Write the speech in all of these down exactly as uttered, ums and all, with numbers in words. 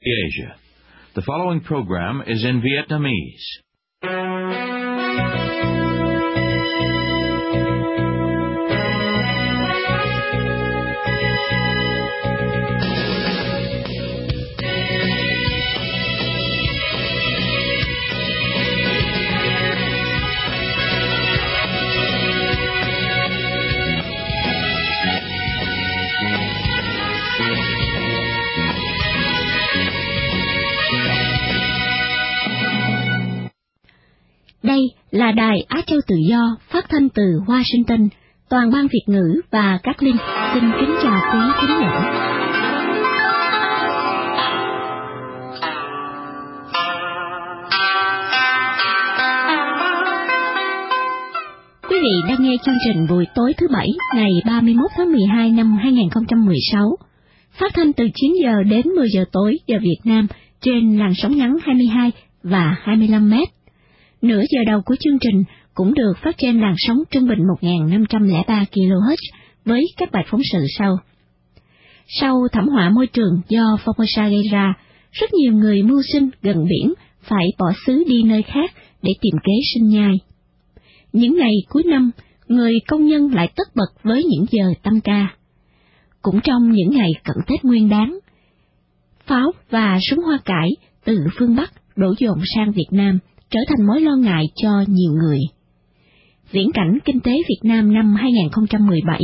Asia. The following program is in Vietnamese. Đây là Đài Á Châu Tự Do phát thanh từ Washington. Toàn ban Việt ngữ và các Linh xin kính chào quý khán giả. Quý vị đang nghe chương trình buổi tối thứ Bảy ngày ba mươi mốt tháng mười hai năm hai nghìn không trăm mười sáu, phát thanh từ chín giờ đến mười giờ tối giờ Việt Nam trên làn sóng ngắn hai mươi hai và hai mươi lăm mét. Nửa giờ đầu của chương trình cũng được phát trên làn sóng trung bình một nghìn năm trăm lẻ ba ki lô héc với các bài phóng sự sau. Sau thảm họa môi trường do Formosa gây ra, rất nhiều người mưu sinh gần biển phải bỏ xứ đi nơi khác để tìm kế sinh nhai. Những ngày cuối năm, người công nhân lại tất bật với những giờ tăng ca. Cũng trong những ngày cận Tết Nguyên Đán, pháo và súng hoa cải từ phương Bắc đổ dồn sang Việt Nam trở thành mối lo ngại cho nhiều người. Viễn cảnh kinh tế Việt Nam năm hai nghìn không trăm mười bảy.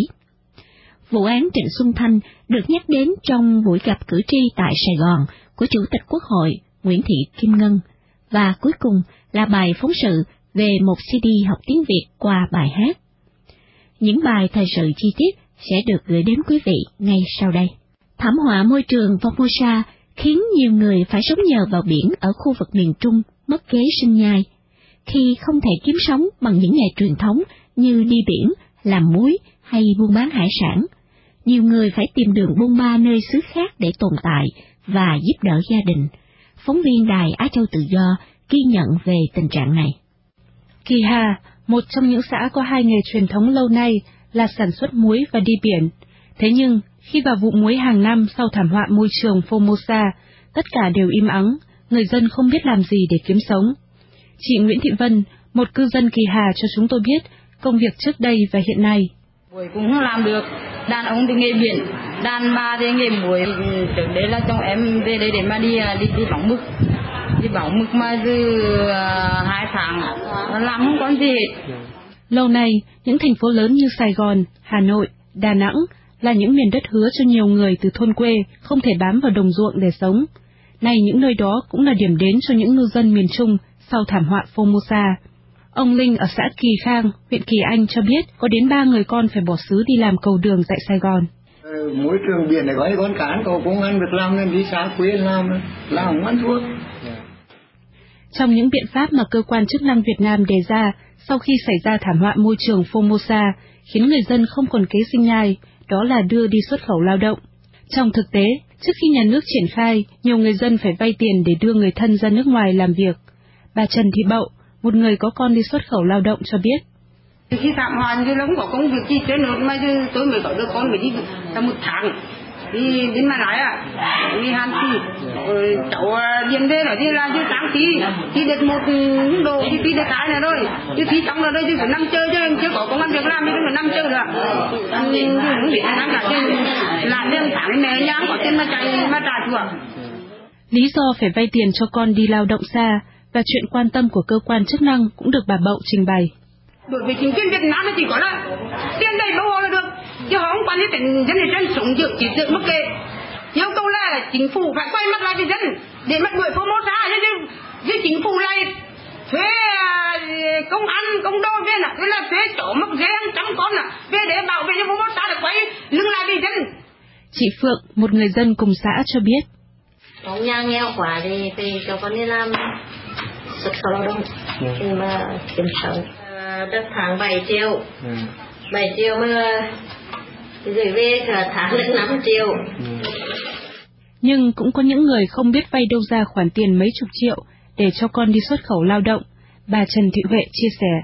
Vụ án Trịnh Xuân Thanh được nhắc đến trong buổi gặp cử tri tại Sài Gòn của Chủ tịch Quốc hội Nguyễn Thị Kim Ngân, và cuối cùng là bài phóng sự về một xê đê học tiếng Việt qua bài hát. Những bài thời sự chi tiết sẽ được gửi đến quý vị ngay sau đây. Thảm họa môi trường Formosa khiến nhiều người phải sống nhờ vào biển ở khu vực miền Trung mất kế sinh nhai. Khi không thể kiếm sống bằng những nghề truyền thống như đi biển, làm muối hay buôn bán hải sản, nhiều người phải tìm đường buôn ba nơi xứ khác để tồn tại và giúp đỡ gia đình. Phóng viên Đài Á Châu Tự Do ghi nhận về tình trạng này. Kỳ Hà, một trong những xã có hai nghề truyền thống lâu nay là sản xuất muối và đi biển. Thế nhưng, khi vào vụ muối hàng năm sau thảm họa môi trường Formosa, tất cả đều im ắng, người dân không biết làm gì để kiếm sống. Chị Nguyễn Thị Vân, một cư dân Kỳ Hà cho chúng tôi biết công việc trước đây và hiện nay. Muối cũng không làm được, đàn ông thì nghề biển, đàn bà thì nghề muối. Trước đấy là chồng em về đây để mà đi đi đi bóng mực, đi bóng mực mà từ uh, hai tháng làm không có gì hết. Lâu nay, những thành phố lớn như Sài Gòn, Hà Nội, Đà Nẵng là những miền đất hứa cho nhiều người từ thôn quê không thể bám vào đồng ruộng để sống. Nay những nơi đó cũng là điểm đến cho những ngư dân miền Trung sau thảm họa Formosa. Ông Linh ở xã Kỳ Khang, huyện Kỳ Anh cho biết có đến ba người con phải bỏ xứ đi làm cầu đường tại Sài Gòn. Ừ, môi trường biển này có cái con cán cậu cũng ăn được làm nên đi xa quê làm, làm không ăn thuốc. Trong những biện pháp mà cơ quan chức năng Việt Nam đề ra sau khi xảy ra thảm họa môi trường Formosa khiến người dân không còn kế sinh nhai, đó là đưa đi xuất khẩu lao động. Trong thực tế, trước khi nhà nước triển khai, nhiều người dân phải vay tiền để đưa người thân ra nước ngoài làm việc. Bà Trần Thị Bậu, một người có con đi xuất khẩu lao động cho biết. Khi thảm họa thì không có công việc gì trên nữa mà tôi mới có đứa con mới đi trong một tháng. Đi đến mà nói à, đi Hàn Thị, cháu điền đây nói đi là chứ sáng tí, thì được một đồ thì tí được cái này rồi, chứ tí trong là đây thì phải năm chơi chứ, chứ có công ăn việc làm thì phải năm chơi nữa. Không biết năm cả chứ, làm đêm tháng mẹ nhá, có tiền mà chạy mà trả chùa. Lý do phải vay tiền cho con đi lao động xa và chuyện quan tâm của cơ quan chức năng cũng được bà Bậu trình bày. Đối với chính quyền Việt Nam thì chỉ có là tiền đầy bao là được, chứ họ không quan đến dân để dân sống dựa chỉ dựa mất kệ. Yêu cầu là chính phủ phải quay mắt lại với dân để mất đuổi Formosa, chứ chứ chính phủ này thuê công an công đô viên à, là thuê chỗ mắc dê hàng trăm con à, về để bảo vệ cho Formosa để quay lưng lại với dân. Chị Phượng, một người dân cùng xã cho biết. Trong nhà nghèo quá thì thì cho con đi làm xuất khẩu lao động để mà kiếm sống. Được tháng bảy triệu, ừ. bảy triệu mà rồi về cả tháng được năm triệu. Ừ. Nhưng cũng có những người không biết vay đâu ra khoản tiền mấy chục triệu để cho con đi xuất khẩu lao động. Bà Trần Thị Huệ chia sẻ.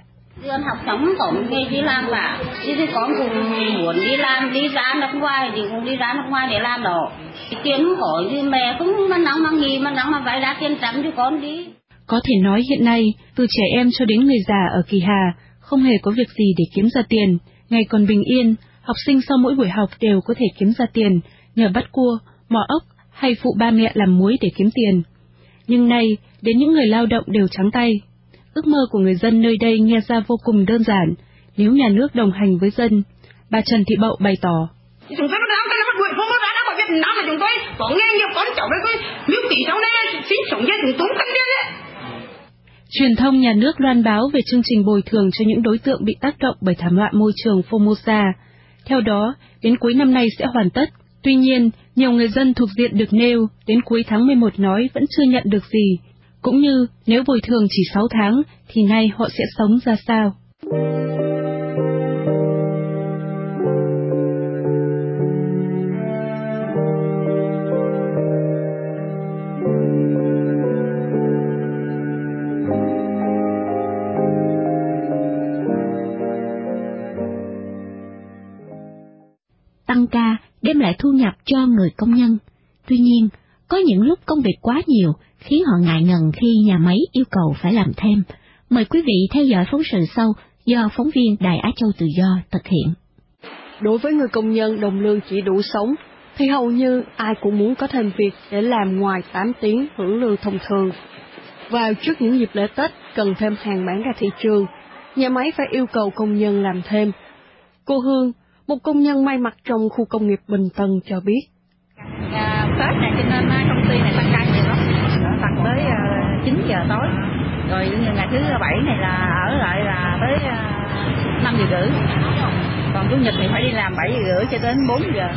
Trường học sống có nghề đi làm cả, thì con cũng muốn đi làm, đi ra nước ngoài thì cũng đi ra nước ngoài để làm đó. Tiền không có, thì mẹ cũng mà nắng mà nghỉ mà nắng mà vay ra tiền trắng cho con đi. Có thể nói hiện nay, từ trẻ em cho đến người già ở Kỳ Hà không hề có việc gì để kiếm ra tiền. Ngày còn bình yên, học sinh sau mỗi buổi học đều có thể kiếm ra tiền nhờ bắt cua, mò ốc hay phụ ba mẹ làm muối để kiếm tiền. Nhưng nay, đến những người lao động đều trắng tay. Ước mơ của người dân nơi đây nghe ra vô cùng đơn giản, nếu nhà nước đồng hành với dân. Bà Trần Thị Bậu bày tỏ. Chúng tôi đang cái bắt đuổi không có ra ở Việt Nam mà chúng tôi có nghe nhiều con cháu với tôi miêu tỉ sau đây sinh sống với chúng tôi không biết đấy. Truyền thông nhà nước loan báo về chương trình bồi thường cho những đối tượng bị tác động bởi thảm họa môi trường Formosa. Theo đó, đến cuối năm nay sẽ hoàn tất. Tuy nhiên, nhiều người dân thuộc diện được nêu đến cuối tháng mười một nói vẫn chưa nhận được gì. Cũng như nếu bồi thường chỉ sáu tháng, thì nay họ sẽ sống ra sao? Tăng ca đem lại thu nhập cho người công nhân. Tuy nhiên, có những lúc công việc quá nhiều khiến họ ngại ngần khi nhà máy yêu cầu phải làm thêm. Mời quý vị theo dõi phóng sự sau do phóng viên Đài Á Châu Tự Do thực hiện. Đối với người công nhân đồng lương chỉ đủ sống, thì hầu như ai cũng muốn có thêm việc để làm ngoài tám tiếng hưởng lương thông thường. Vào trước những dịp lễ Tết cần thêm hàng bán ra thị trường, nhà máy phải yêu cầu công nhân làm thêm. Cô Hương, một công nhân may mặc trong khu công nghiệp Bình Tân cho biết. À, Tết này cho nên công ty này tăng ca nhiều lắm, tăng tới uh, chín giờ tối, rồi ngày thứ bảy này là ở lại là tới uh, năm giờ rưỡi, còn chủ nhật thì phải đi làm bảy giờ rưỡi cho đến bốn giờ.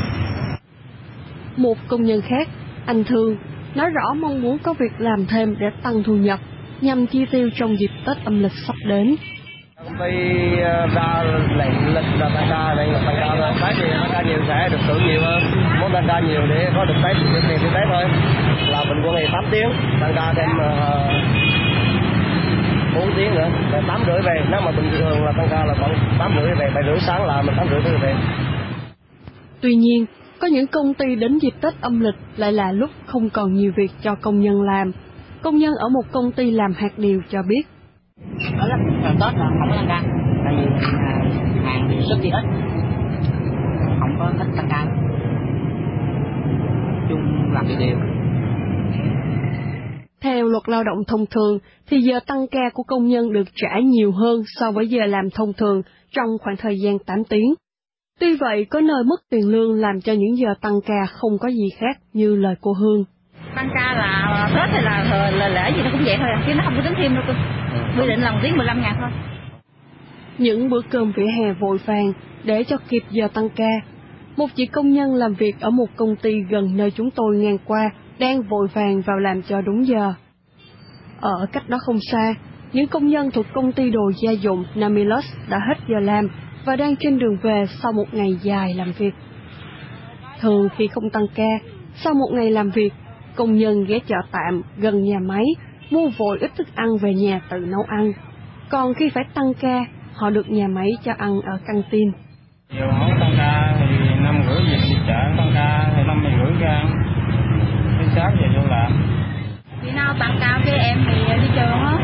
Một công nhân khác, anh Thương, nói rõ mong muốn có việc làm thêm để tăng thu nhập, nhằm chi tiêu trong dịp Tết âm lịch sắp đến. Công ty ra lệnh lịch là tăng ca này, tăng ca là Tết thì tăng ca nhiều sẽ được thưởng nhiều hơn, muốn tăng ca nhiều để có được Tết thì tiền thì Tết thôi. Là bình quân ngày tám tiếng, tăng ca thêm bốn tiếng nữa, là tám rưỡi về. Nếu mà bình thường là tăng ca là khoảng tám rưỡi về, bảy rưỡi sáng là mình tám rưỡi tới về. Tuy nhiên, có những công ty đến dịp Tết âm lịch lại là lúc không còn nhiều việc cho công nhân làm. Công nhân ở một công ty làm hạt điều cho biết. Ở lúc Tết là không có tăng ca, tại vì hàng thì xuất đi ít, không có thích tăng ca, chung làm điều điều. Theo luật lao động thông thường, thì giờ tăng ca của công nhân được trả nhiều hơn so với giờ làm thông thường trong khoảng thời gian tám tiếng. Tuy vậy, có nơi mất tiền lương làm cho những giờ tăng ca không có gì khác như lời cô Hương. Tăng ca là Tết hay là, là lễ gì nó cũng vậy thôi, chứ nó không có tính thêm đâu cơ. Quy định là một tiếng mười lăm ngàn thôi. Những bữa cơm vỉa hè vội vàng để cho kịp giờ tăng ca. Một chị công nhân làm việc ở một công ty gần nơi chúng tôi ngang qua đang vội vàng vào làm cho đúng giờ. Ở cách đó không xa, những công nhân thuộc công ty đồ gia dụng Namilus đã hết giờ làm và đang trên đường về sau một ngày dài làm việc. Thường khi không tăng ca, sau một ngày làm việc, công nhân ghé chợ tạm gần nhà máy, mua vội ít thức ăn về nhà tự nấu ăn. Còn khi phải tăng ca, họ được nhà máy cho ăn ở căng tin. Nhiều hỏi tăng ca thì năm rưỡi về đi chợ, tăng ca thì năm rưỡi ra, đến sáng về vô làm. Khi nào tăng ca với em thì đi chợ á,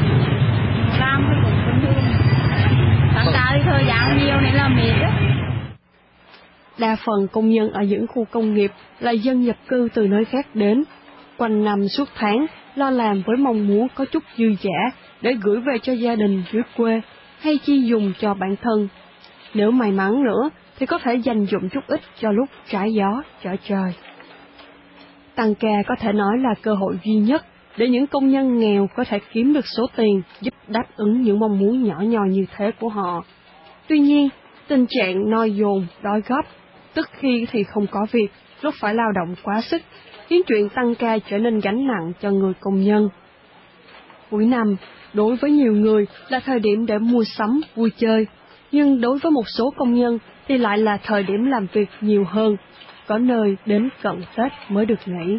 làm cái cũng bình thường. Tăng ca thì thời gian nhiều nên là mệt á. Đa phần công nhân ở những khu công nghiệp là dân nhập cư từ nơi khác đến, quanh năm suốt tháng lo làm với mong muốn có chút dư dả để gửi về cho gia đình dưới quê hay chi dùng cho bản thân. Nếu may mắn nữa thì có thể dành dụm chút ít cho lúc trái gió trở trời. Tăng ca có thể nói là cơ hội duy nhất để những công nhân nghèo có thể kiếm được số tiền giúp đáp ứng những mong muốn nhỏ nhoi như thế của họ. Tuy nhiên, tình trạng no dồn, đói góp, tức khi thì không có việc, lúc phải lao động quá sức, khiến chuyện tăng ca trở nên gánh nặng cho người công nhân. Cuối năm, đối với nhiều người là thời điểm để mua sắm, vui chơi, nhưng đối với một số công nhân thì lại là thời điểm làm việc nhiều hơn, có nơi đến cận Tết mới được nghỉ.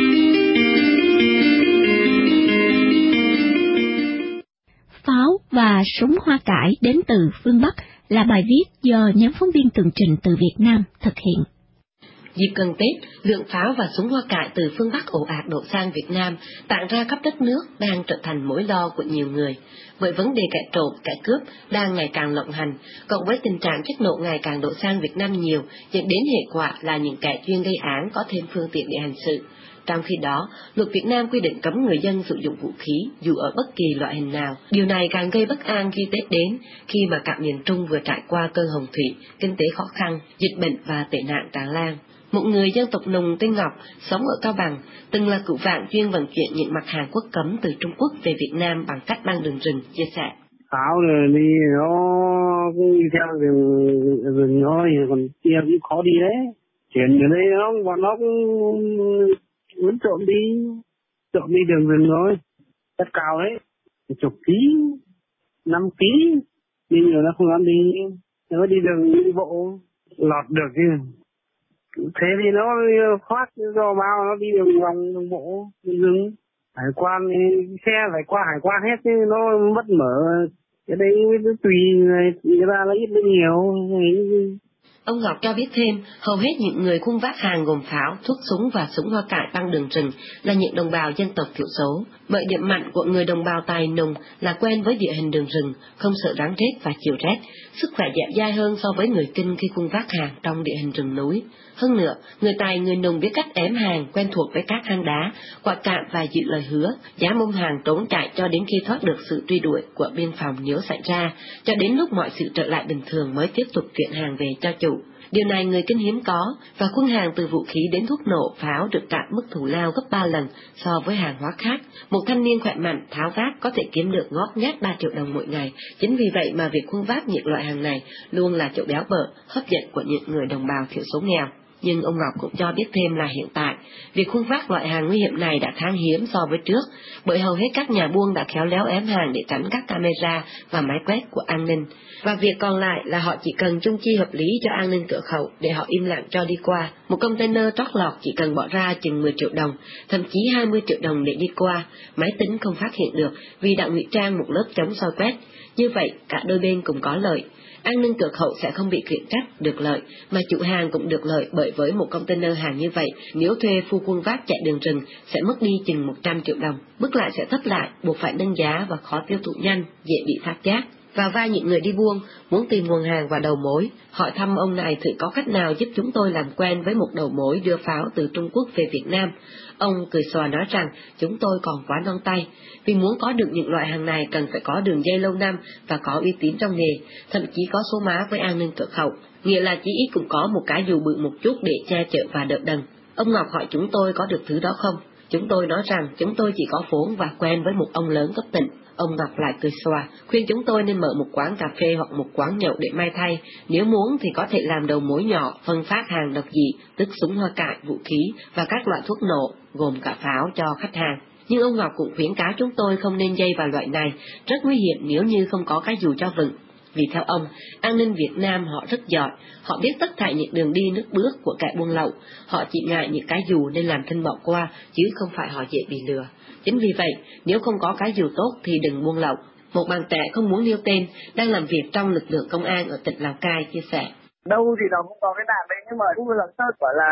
Pháo và và súng hoa cải đến từ phương Bắc là bài viết do nhóm phóng viên tường trình từ Việt Nam thực hiện. Dịp gần Tết, lượng pháo và súng hoa cải từ phương Bắc ồ ạt đổ sang Việt Nam, tản ra khắp đất nước đang trở thành mối lo của nhiều người. Bởi vấn đề kẻ trộm, kẻ cướp đang ngày càng lộng hành, cộng với tình trạng chất nổ ngày càng đổ sang Việt Nam nhiều, dẫn đến hệ quả là những kẻ chuyên gây án có thêm phương tiện để hành sự. Trong khi đó, luật Việt Nam quy định cấm người dân sử dụng vũ khí dù ở bất kỳ loại hình nào. Điều này càng gây bất an khi Tết đến, khi mà cả miền Trung vừa trải qua cơn hồng thủy, kinh tế khó khăn, dịch bệnh và tệ nạn tràn lan. Một người dân tộc Nùng tên Ngọc, sống ở Cao Bằng, từng là cựu vạn chuyên vận chuyển những mặt hàng quốc cấm từ Trung Quốc về Việt Nam bằng cách băng đường rừng, chia sẻ. Pháo rồi đi nó cũng đi theo rừng, rừng thôi, còn kia cũng khó đi đấy. Chuyển ở đây nó, bọn nó cũng muốn trộm đi, trộm đi đường rừng thôi. Rất cao đấy, chục ký, năm ký, đi rồi nó không dám đi, nó đi đường đi bộ, lọt được chứ. Thế thì nó khoát do bao nó đi đường vòng đường bộ đường rừng, hải quan xe phải qua hải quan hết chứ nó mất mở, cái đấy nó tùy người, người ta lấy ít lấy nhiều. Ông Ngọc cho biết thêm, hầu hết những người khuân vác hàng gồm pháo, thuốc súng và súng hoa cải băng đường rừng là những đồng bào dân tộc thiểu số. Bởi điểm mạnh của người đồng bào Tài Nùng là quen với địa hình đường rừng, không sợ rắn rết và chịu rét, sức khỏe dẻo dai hơn so với người Kinh khi khuân vác hàng trong địa hình rừng núi. Hơn nữa, người Tài người Nùng biết cách ém hàng, quen thuộc với các hang đá, quả cạn và giữ lời hứa, dám ôm hàng trốn chạy cho đến khi thoát được sự truy đuổi của biên phòng nếu xảy ra, cho đến lúc mọi sự trở lại bình thường mới tiếp tục chuyển hàng về cho chủ. Điều này người Kinh hiếm có, và khuân hàng từ vũ khí đến thuốc nổ, pháo được trả mức thù lao gấp ba lần so với hàng hóa khác. Một thanh niên khỏe mạnh, tháo vác có thể kiếm được ngót nghét ba triệu đồng mỗi ngày. Chính vì vậy mà việc khuân vác những loại hàng này luôn là chỗ béo bở, hấp dẫn của những người đồng bào thiểu số nghèo. Nhưng ông Ngọc cũng cho biết thêm là hiện tại, việc khuân vác loại hàng nguy hiểm này đã khan hiếm so với trước, bởi hầu hết các nhà buôn đã khéo léo ém hàng để tránh các camera và máy quét của an ninh. Và việc còn lại là họ chỉ cần chung chi hợp lý cho an ninh cửa khẩu để họ im lặng cho đi qua. Một container trót lọt chỉ cần bỏ ra chừng mười triệu đồng, thậm chí hai mươi triệu đồng để đi qua, máy tính không phát hiện được vì đã ngụy trang một lớp chống soi quét. Như vậy, cả đôi bên cùng có lợi. An ninh cửa khẩu sẽ không bị khiển trách, được lợi, mà chủ hàng cũng được lợi, bởi với một container hàng như vậy, nếu thuê phu khuân vác chạy đường rừng sẽ mất đi chừng một trăm triệu đồng. Mức lại sẽ thấp lại, buộc phải nâng giá và khó tiêu thụ nhanh, dễ bị phát giác. Và vai những người đi buôn, muốn tìm nguồn hàng và đầu mối, hỏi thăm ông này thử có cách nào giúp chúng tôi làm quen với một đầu mối đưa pháo từ Trung Quốc về Việt Nam. Ông cười xòa nói rằng chúng tôi còn quá non tay, vì muốn có được những loại hàng này cần phải có đường dây lâu năm và có uy tín trong nghề, thậm chí có số má với an ninh cửa khẩu, nghĩa là chỉ ít cũng có một cái dù bự một chút để che chở và đỡ đần. Ông Ngọc hỏi chúng tôi có được thứ đó không? Chúng tôi nói rằng chúng tôi chỉ có vốn và quen với một ông lớn cấp tỉnh. Ông Ngọc lại cười xòa, khuyên chúng tôi nên mở một quán cà phê hoặc một quán nhậu để may thay. Nếu muốn thì có thể làm đầu mối nhỏ, phân phát hàng độc dị, tức súng hoa cải, vũ khí và các loại thuốc nổ, gồm cả pháo cho khách hàng. Nhưng ông Ngọc cũng khuyến cáo chúng tôi không nên dây vào loại này, rất nguy hiểm nếu như không có cái dù cho vững. Vì theo ông, an ninh Việt Nam họ rất giỏi, họ biết tất thảy những đường đi nước bước của kẻ buôn lậu, họ chỉ ngại những cái dù nên làm thinh bỏ qua, chứ không phải họ dễ bị lừa. Chính vì vậy, nếu không có cái dù tốt thì đừng buôn lậu. Một bạn trẻ không muốn nêu tên, đang làm việc trong lực lượng công an ở tỉnh Lào Cai chia sẻ. Đâu thì nó cũng có cái nạn đấy, nhưng mà cũng là sơ gọi là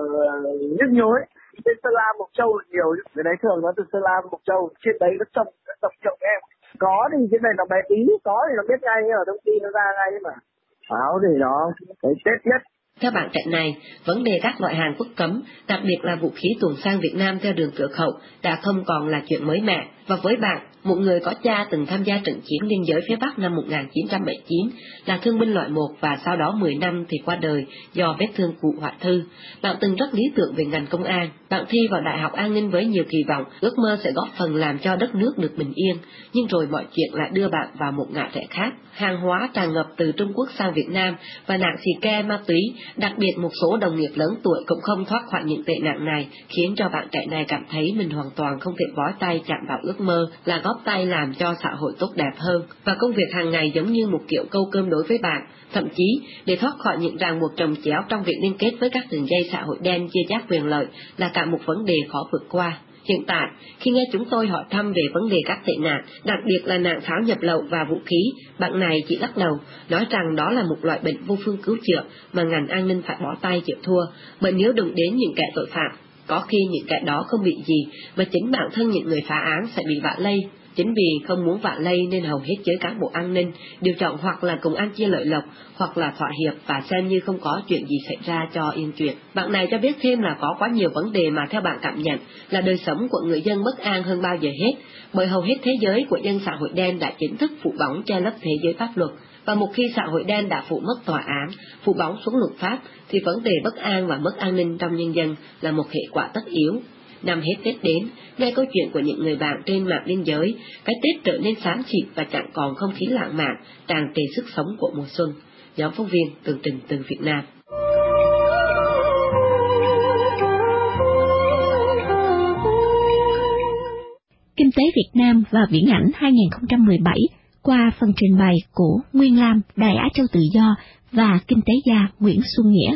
nhức nhối. Trên Sơn La, Mộc Châu là nhiều, cái đấy thường nó từ Sơn La, Mộc Châu, trên đấy nó trồng, nó trồng trồng em. Có thì cái này nó bé tí, có thì nó biết ngay, nhưng mà thông tin nó ra ngay mà. Pháo thì nó cái Tết nhất. Theo bạn trẻ này, vấn đề các loại hàng quốc cấm, đặc biệt là vũ khí tuồn sang Việt Nam theo đường cửa khẩu, đã không còn là chuyện mới mẻ. Và với bạn, một người có cha từng tham gia trận chiến biên giới phía Bắc năm một nghìn chín trăm bảy mươi chín, là thương binh loại một và sau đó mười năm thì qua đời do vết thương cụ hoại thư. Bạn từng rất lý tưởng về ngành công an, bạn thi vào Đại học An ninh với nhiều kỳ vọng, ước mơ sẽ góp phần làm cho đất nước được bình yên, nhưng rồi mọi chuyện lại đưa bạn vào một ngã rẽ khác. Hàng hóa tràn ngập từ Trung Quốc sang Việt Nam và nạn xì ke ma túy, đặc biệt một số đồng nghiệp lớn tuổi cũng không thoát khỏi những tệ nạn này, khiến cho bạn trẻ này cảm thấy mình hoàn toàn không thể bó tay chạm vào ước mơ là góp tay làm cho xã hội tốt đẹp hơn, và công việc hàng ngày giống như một kiểu câu cơm đối với bạn. Thậm chí, để thoát khỏi những ràng buộc chồng chéo trong việc liên kết với các đường dây xã hội đen chia chác quyền lợi là cả một vấn đề khó vượt qua. Hiện tại, khi nghe chúng tôi hỏi thăm về vấn đề các tệ nạn, đặc biệt là nạn pháo nhập lậu và vũ khí, bạn này chỉ lắc đầu, nói rằng đó là một loại bệnh vô phương cứu chữa mà ngành an ninh phải bỏ tay chịu thua, bởi nếu đụng đến những kẻ tội phạm, có khi những kẻ đó không bị gì, mà chính bản thân những người phá án sẽ bị vạ lây. Chính vì không muốn vạ lây nên hầu hết giới cán bộ an ninh đều chọn hoặc là cùng ăn chia lợi lộc, hoặc là thỏa hiệp và xem như không có chuyện gì xảy ra cho yên chuyện. Bạn này cho biết thêm là có quá nhiều vấn đề mà theo bạn cảm nhận là đời sống của người dân bất an hơn bao giờ hết, bởi hầu hết thế giới của dân xã hội đen đã chính thức phủ bóng che lấp thế giới pháp luật. Và một khi xã hội đen đã phủ mất tòa án, phủ bóng xuống luật pháp, thì vấn đề bất an và mất an ninh trong nhân dân là một hệ quả tất yếu. Năm hết Tết đến, nghe câu chuyện của những người bạn trên mạng biên giới, cái Tết trở nên xám xịt và chẳng còn không khí lãng mạn, tràn trề sức sống của mùa xuân. Nhóm phóng viên tường trình từ Việt Nam. Kinh tế Việt Nam và viễn ảnh hai không một bảy qua phần trình bày của Nguyên Lam, Đài Á Châu Tự Do và kinh tế gia Nguyễn Xuân Nghĩa.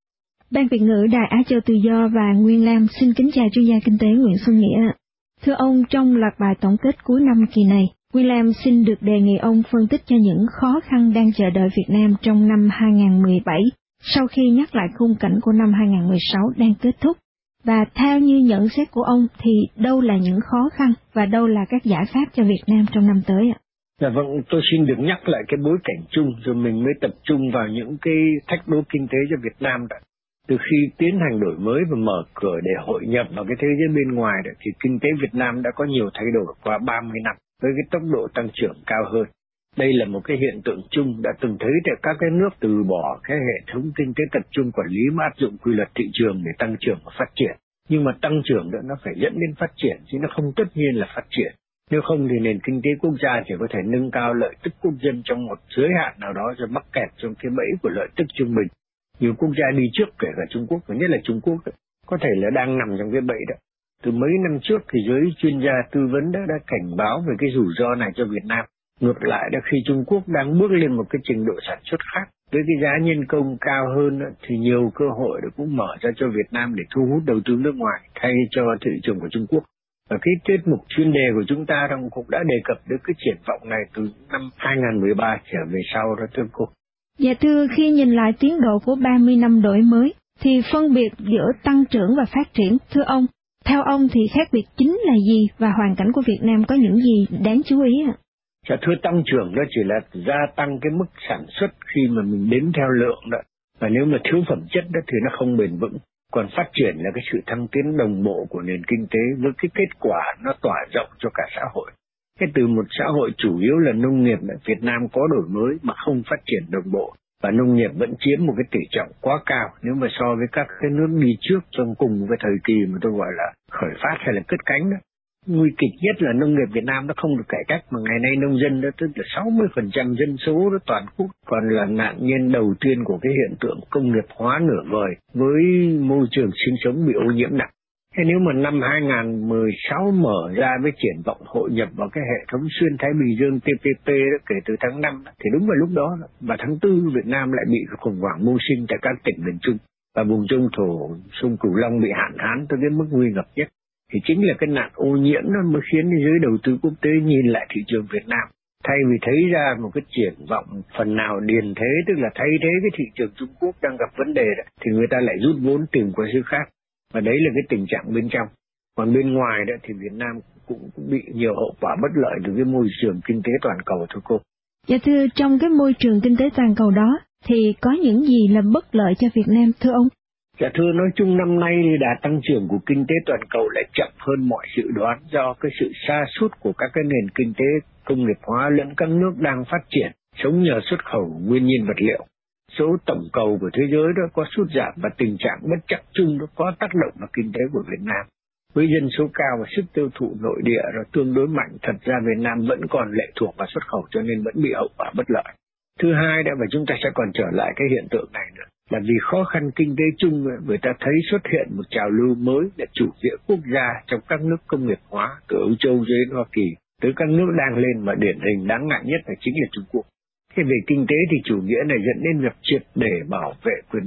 Ban Việt ngữ Đài Á Châu Tự Do và Nguyên Lam xin kính chào chuyên gia kinh tế Nguyễn Xuân Nghĩa. Thưa ông, trong loạt bài tổng kết cuối năm kỳ này, Nguyên Lam xin được đề nghị ông phân tích cho những khó khăn đang chờ đợi Việt Nam trong năm hai không một bảy, sau khi nhắc lại khung cảnh của năm hai không một sáu đang kết thúc. Và theo như nhận xét của ông thì đâu là những khó khăn và đâu là các giải pháp cho Việt Nam trong năm tới ạ? Dạ vâng, tôi xin được nhắc lại cái bối cảnh chung rồi mình mới tập trung vào những cái thách đố kinh tế cho Việt Nam đã. Từ khi tiến hành đổi mới và mở cửa để hội nhập vào cái thế giới bên ngoài đó, thì kinh tế Việt Nam đã có nhiều thay đổi qua ba mươi năm với cái tốc độ tăng trưởng cao hơn. Đây là một cái hiện tượng chung đã từng thấy tại các cái nước từ bỏ cái hệ thống kinh tế tập trung quản lý mà áp dụng quy luật thị trường để tăng trưởng và phát triển. Nhưng mà tăng trưởng đó nó phải dẫn đến phát triển, chứ nó không tất nhiên là phát triển. Nếu không thì nền kinh tế quốc gia chỉ có thể nâng cao lợi tức quốc dân trong một giới hạn nào đó cho mắc kẹt trong cái bẫy của lợi tức trung bình. Nhiều quốc gia đi trước, kể cả Trung Quốc, và nhất là Trung Quốc, có thể là đang nằm trong cái bẫy đó. Từ mấy năm trước thì giới chuyên gia tư vấn đã, đã cảnh báo về cái rủi ro này cho Việt Nam. Ngược lại, đã khi Trung Quốc đang bước lên một cái trình độ sản xuất khác, với cái giá nhân công cao hơn, thì nhiều cơ hội đã cũng mở ra cho Việt Nam để thu hút đầu tư nước ngoài thay cho thị trường của Trung Quốc. Và cái tiết mục chuyên đề của chúng ta cũng đã đề cập đến cái triển vọng này từ năm hai không một ba trở về sau đó thưa cô. Dạ thưa, khi nhìn lại tiến độ của ba mươi năm đổi mới, thì phân biệt giữa tăng trưởng và phát triển, thưa ông, theo ông thì khác biệt chính là gì và hoàn cảnh của Việt Nam có những gì đáng chú ý ạ? Dạ thưa, tăng trưởng đó chỉ là gia tăng cái mức sản xuất khi mà mình đếm theo lượng đó. Và nếu mà thiếu phẩm chất đó thì nó không bền vững. Còn phát triển là cái sự thăng tiến đồng bộ của nền kinh tế với cái kết quả nó tỏa rộng cho cả xã hội. Cái từ một xã hội chủ yếu là nông nghiệp, Việt Nam có đổi mới mà không phát triển đồng bộ. Và nông nghiệp vẫn chiếm một cái tỷ trọng quá cao nếu mà so với các cái nước đi trước trong cùng cái thời kỳ mà tôi gọi là khởi phát hay là cất cánh đó. Nguy kịch nhất là nông nghiệp Việt Nam nó không được cải cách, mà ngày nay nông dân đó tức là sáu mươi phần trăm dân số đó toàn quốc còn là nạn nhân đầu tiên của cái hiện tượng công nghiệp hóa nửa vời với môi trường sinh sống bị ô nhiễm nặng. Thế nếu mà năm hai không một sáu mở ra với triển vọng hội nhập vào cái hệ thống xuyên Thái Bình Dương T P P đó, kể từ tháng năm đó, thì đúng vào lúc đó và tháng tư Việt Nam lại bị khủng hoảng mưu sinh tại các tỉnh miền Trung và vùng Trung Thổ sông Cửu Long bị hạn hán tới cái mức nguy ngập nhất. Thì chính là cái nạn ô nhiễm nó mới khiến giới đầu tư quốc tế nhìn lại thị trường Việt Nam. Thay vì thấy ra một cái triển vọng phần nào điền thế, tức là thay thế cái thị trường Trung Quốc đang gặp vấn đề đó, thì người ta lại rút vốn tìm qua xứ khác. Và đấy là cái tình trạng bên trong. Còn bên ngoài đó thì Việt Nam cũng, cũng bị nhiều hậu quả bất lợi từ cái môi trường kinh tế toàn cầu thưa cô. Dạ thưa, trong cái môi trường kinh tế toàn cầu đó thì có những gì là bất lợi cho Việt Nam thưa ông? Dạ thưa, nói chung năm nay đà tăng trưởng của kinh tế toàn cầu lại chậm hơn mọi dự đoán do cái sự sa sút của các cái nền kinh tế công nghiệp hóa lẫn các nước đang phát triển, sống nhờ xuất khẩu nguyên nhiên vật liệu. Số tổng cầu của thế giới đó có sút giảm và tình trạng bất chắc chung nó có tác động vào kinh tế của Việt Nam. Với dân số cao và sức tiêu thụ nội địa nó tương đối mạnh, thật ra Việt Nam vẫn còn lệ thuộc vào xuất khẩu cho nên vẫn bị hậu quả bất lợi. Thứ hai đó, và chúng ta sẽ còn trở lại cái hiện tượng này nữa, là vì khó khăn kinh tế chung, người ta thấy xuất hiện một trào lưu mới là chủ nghĩa quốc gia trong các nước công nghiệp hóa, từ Âu Châu cho đến Hoa Kỳ, tới các nước đang lên mà điển hình đáng ngại nhất là chính là Trung Quốc. Thế về kinh tế thì chủ nghĩa này dẫn đến việc triệt để bảo vệ quyền lợi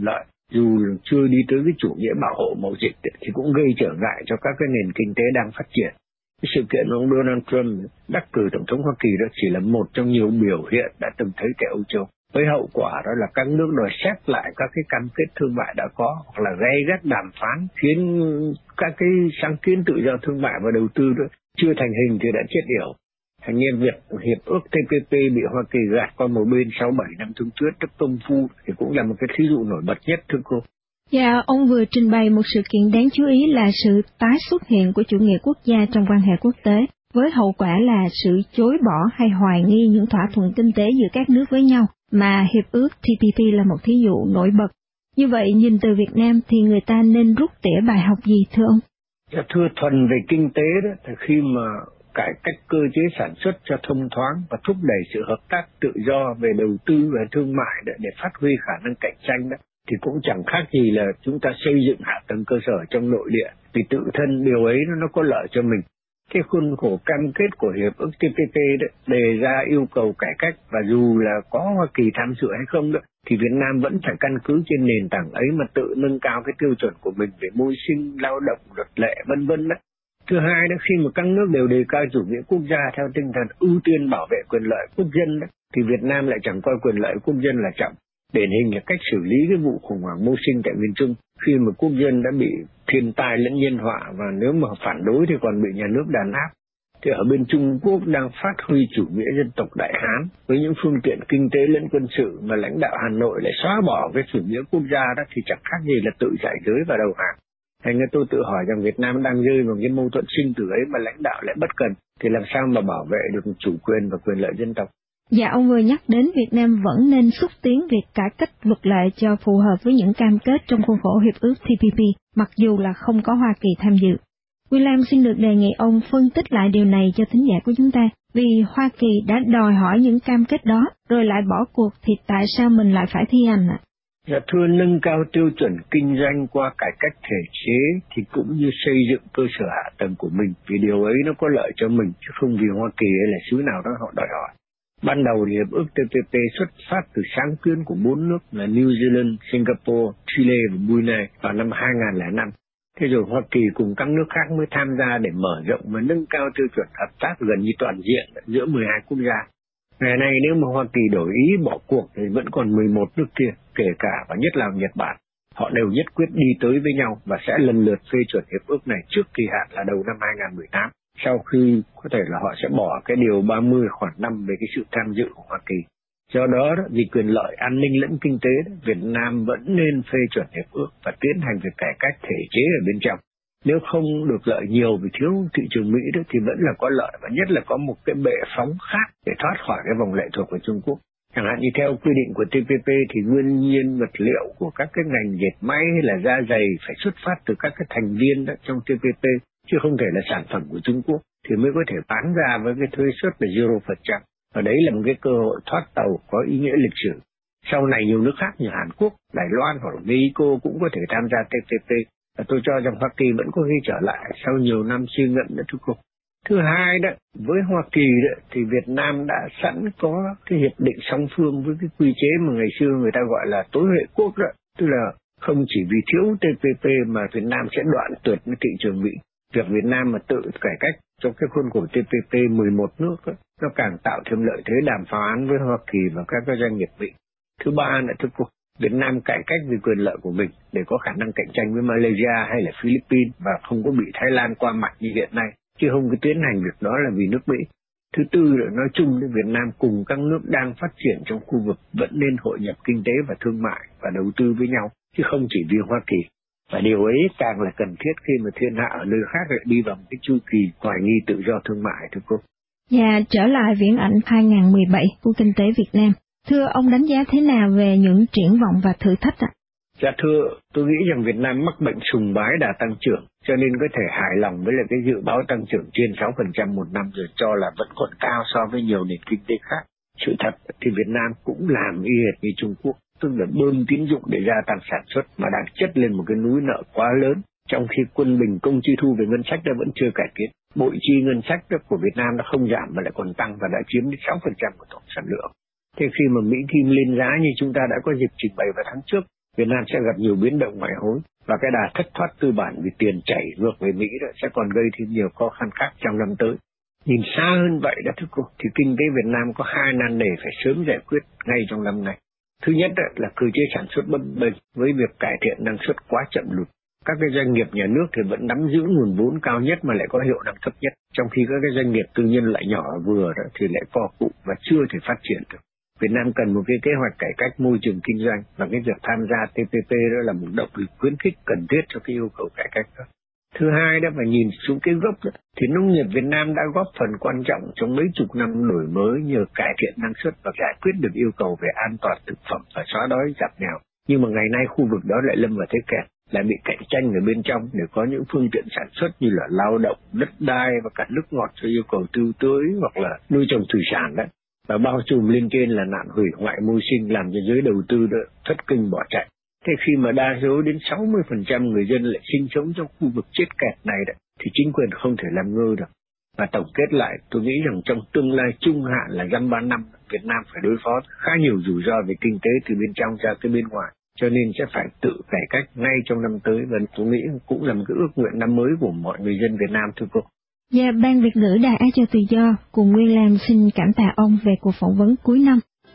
dù chưa đi tới cái chủ nghĩa bảo hộ mậu dịch thì cũng gây trở ngại cho các cái nền kinh tế đang phát triển. Cái sự kiện ông Donald Trump đắc cử tổng thống Hoa Kỳ đó chỉ là một trong nhiều biểu hiện đã từng thấy tại Âu Châu. Với hậu quả đó là các nước đòi xét lại các cái cam kết thương mại đã có, hoặc là gay gắt đàm phán, khiến các cái sáng kiến tự do thương mại và đầu tư đó chưa thành hình thì đã chết yểu. Thành như việc hiệp ước T P P bị Hoa Kỳ gạt qua một bên sau bảy năm thương thuyết rất công phu thì cũng là một cái thí dụ nổi bật nhất, thưa cô. Dạ, ông vừa trình bày một sự kiện đáng chú ý là sự tái xuất hiện của chủ nghĩa quốc gia trong quan hệ quốc tế, với hậu quả là sự chối bỏ hay hoài nghi những thỏa thuận kinh tế giữa các nước với nhau, mà hiệp ước T P P là một thí dụ nổi bật. Như vậy, nhìn từ Việt Nam thì người ta nên rút tỉa bài học gì, thưa ông? Dạ, thưa, thuần về kinh tế đó, thì khi mà cải cách cơ chế sản xuất cho thông thoáng và thúc đẩy sự hợp tác tự do về đầu tư và thương mại đó, để phát huy khả năng cạnh tranh đó, thì cũng chẳng khác gì là chúng ta xây dựng hạ tầng cơ sở trong nội địa, vì tự thân điều ấy nó có lợi cho mình. Cái khuôn khổ cam kết của hiệp ước T P P đó đề ra yêu cầu cải cách, và dù là có Hoa Kỳ tham dự hay không đó, thì Việt Nam vẫn phải căn cứ trên nền tảng ấy mà tự nâng cao cái tiêu chuẩn của mình về môi sinh, lao động, luật lệ, vân vân đó. Thứ hai đó, khi mà các nước đều đề cao chủ nghĩa quốc gia theo tinh thần ưu tiên bảo vệ quyền lợi quốc dân đó, thì Việt Nam lại chẳng coi quyền lợi quốc dân là trọng. Điển hình là cách xử lý cái vụ khủng hoảng mưu sinh tại miền Trung, khi mà quốc dân đã bị thiên tai lẫn nhân họa, và nếu mà phản đối thì còn bị nhà nước đàn áp. Thì ở bên Trung Quốc đang phát huy chủ nghĩa dân tộc Đại Hán với những phương tiện kinh tế lẫn quân sự, mà lãnh đạo Hà Nội lại xóa bỏ cái chủ nghĩa quốc gia đó, thì chẳng khác gì là tự giải giới và đầu hàng. Thành ra tôi tự hỏi rằng Việt Nam đang rơi vào cái mâu thuẫn sinh tử ấy mà lãnh đạo lại bất cần, thì làm sao mà bảo vệ được chủ quyền và quyền lợi dân tộc? Dạ, ông vừa nhắc đến Việt Nam vẫn nên xúc tiến việc cải cách luật lệ cho phù hợp với những cam kết trong khuôn khổ hiệp ước T P P, mặc dù là không có Hoa Kỳ tham dự. William xin được đề nghị ông phân tích lại điều này cho thính giả của chúng ta, vì Hoa Kỳ đã đòi hỏi những cam kết đó rồi lại bỏ cuộc, thì tại sao mình lại phải thi hành ạ? Dạ, thưa, nâng cao tiêu chuẩn kinh doanh qua cải cách thể chế thì cũng như xây dựng cơ sở hạ tầng của mình, vì điều ấy nó có lợi cho mình, chứ không vì Hoa Kỳ hay là xứ nào đó họ đòi hỏi. Ban đầu thì hiệp ước T P P xuất phát từ sáng kiến của bốn nước là New Zealand, Singapore, Chile và Brunei vào năm hai nghìn không trăm lẻ năm. Thế rồi Hoa Kỳ cùng các nước khác mới tham gia để mở rộng và nâng cao tiêu chuẩn hợp tác gần như toàn diện giữa mười hai quốc gia. Ngày nay nếu mà Hoa Kỳ đổi ý bỏ cuộc thì vẫn còn mười một nước kia, kể cả và nhất là Nhật Bản. Họ đều nhất quyết đi tới với nhau và sẽ lần lượt phê chuẩn hiệp ước này trước kỳ hạn là đầu năm hai nghìn không trăm mười tám. Sau khi có thể là họ sẽ bỏ cái điều ba mươi khoản năm về cái sự tham dự của Hoa Kỳ. Do đó, đó vì quyền lợi an ninh lẫn kinh tế, đó, Việt Nam vẫn nên phê chuẩn hiệp ước và tiến hành việc cải cách thể chế ở bên trong. Nếu không được lợi nhiều vì thiếu thị trường Mỹ đó, thì vẫn là có lợi, và nhất là có một cái bệ phóng khác để thoát khỏi cái vòng lệ thuộc của Trung Quốc. Chẳng hạn như theo quy định của T P P thì nguyên nhiên vật liệu của các cái ngành dệt may hay là da giày phải xuất phát từ các cái thành viên đó trong T P P, chứ không thể là sản phẩm của Trung Quốc, thì mới có thể bán ra với cái thuế suất là zero phần trăm. Và đấy là một cái cơ hội thoát tàu có ý nghĩa lịch sử. Sau này nhiều nước khác như Hàn Quốc, Đài Loan hoặc là Mexico cũng có thể tham gia T P P. Và tôi cho rằng Hoa Kỳ vẫn có khi trở lại sau nhiều năm suy ngẫm nữa, thưa cô. Thứ hai đó, với Hoa Kỳ đó, thì Việt Nam đã sẵn có cái hiệp định song phương với cái quy chế mà ngày xưa người ta gọi là tối huệ quốc đó. Tức là không chỉ vì thiếu T P P mà Việt Nam sẽ đoạn tuyệt với thị trường Mỹ. Việc Việt Nam mà tự cải cách trong cái khuôn khổ T P P mười một nước đó, nó càng tạo thêm lợi thế đàm phán với Hoa Kỳ và các doanh nghiệp Mỹ. Thứ ba là thưa cô, Việt Nam cải cách vì quyền lợi của mình để có khả năng cạnh tranh với Malaysia hay là Philippines và không có bị Thái Lan qua mặt như hiện nay, chứ không cứ tiến hành việc đó là vì nước Mỹ. Thứ tư là nói chung đến Việt Nam cùng các nước đang phát triển trong khu vực vẫn nên hội nhập kinh tế và thương mại và đầu tư với nhau, chứ không chỉ vì Hoa Kỳ. Và điều ấy càng là cần thiết khi mà thiên hạ ở nơi khác lại đi vào một cái chu kỳ hoài nghi tự do thương mại, thưa cô. Và trở lại viễn ảnh hai nghìn không trăm mười bảy của kinh tế Việt Nam, thưa ông đánh giá thế nào về những triển vọng và thử thách ạ? Dạ thưa, tôi nghĩ rằng Việt Nam mắc bệnh sùng bái đà tăng trưởng, cho nên có thể hài lòng với lại cái dự báo tăng trưởng trên sáu phần trăm một năm rồi, cho là vẫn còn cao so với nhiều nền kinh tế khác. Sự thật thì Việt Nam cũng làm y hệt như Trung Quốc, tức là bơm tín dụng để gia tăng sản xuất mà đang chất lên một cái núi nợ quá lớn, trong khi quân bình công chi thu về ngân sách đã vẫn chưa cải tiến. Bội chi ngân sách của Việt Nam nó không giảm mà lại còn tăng và đã chiếm đến sáu phần trăm của tổng sản lượng. Thế khi mà Mỹ Kim lên giá như chúng ta đã có dịp trình bày vào tháng trước, Việt Nam sẽ gặp nhiều biến động ngoại hối và cái đà thất thoát tư bản vì tiền chảy ngược về Mỹ đó sẽ còn gây thêm nhiều khó khăn khác trong năm tới. Nhìn xa hơn vậy đó thưa cô, thì kinh tế Việt Nam có hai nan đề phải sớm giải quyết ngay trong năm nay. Thứ nhất là cơ chế sản xuất bấp bênh với việc cải thiện năng suất quá chậm lụt. Các cái doanh nghiệp nhà nước thì vẫn nắm giữ nguồn vốn cao nhất mà lại có hiệu năng thấp nhất, trong khi các cái doanh nghiệp tư nhân lại nhỏ vừa đó thì lại co cụm và chưa thể phát triển được. Việt Nam cần một cái kế hoạch cải cách môi trường kinh doanh và cái việc tham gia tê pê pê đó là một động lực khuyến khích cần thiết cho cái yêu cầu cải cách đó. Thứ hai đó phải nhìn xuống cái gốc đó, thì nông nghiệp Việt Nam đã góp phần quan trọng trong mấy chục năm đổi mới nhờ cải thiện năng suất và giải quyết được yêu cầu về an toàn thực phẩm và xóa đói giảm nghèo. Nhưng mà ngày nay khu vực đó lại lâm vào thế kẹt, lại bị cạnh tranh ở bên trong để có những phương tiện sản xuất như là lao động, đất đai và cả nước ngọt cho yêu cầu tiêu tưới hoặc là nuôi trồng thủy sản đó. Và bao trùm lên trên là nạn hủy hoại môi sinh làm cho giới đầu tư đó thất kinh bỏ chạy. Thế khi mà đa số đến sáu mươi phần trăm người dân lại sinh sống trong khu vực chết kẹt này đó, thì chính quyền không thể làm ngơ được. Và tổng kết lại, tôi nghĩ rằng trong tương lai trung hạn là dăm ba năm, Việt Nam phải đối phó khá nhiều rủi ro về kinh tế từ bên trong ra tới bên ngoài. Cho nên sẽ phải tự cải cách ngay trong năm tới, và tôi nghĩ cũng là một cái ước nguyện năm mới của mọi người dân Việt Nam thưa cô. Dạ, Ban Việt ngữ Đài Á Châu Tự Do cùng Nguyên Lam xin cảm tạ ông về cuộc phỏng vấn cuối năm.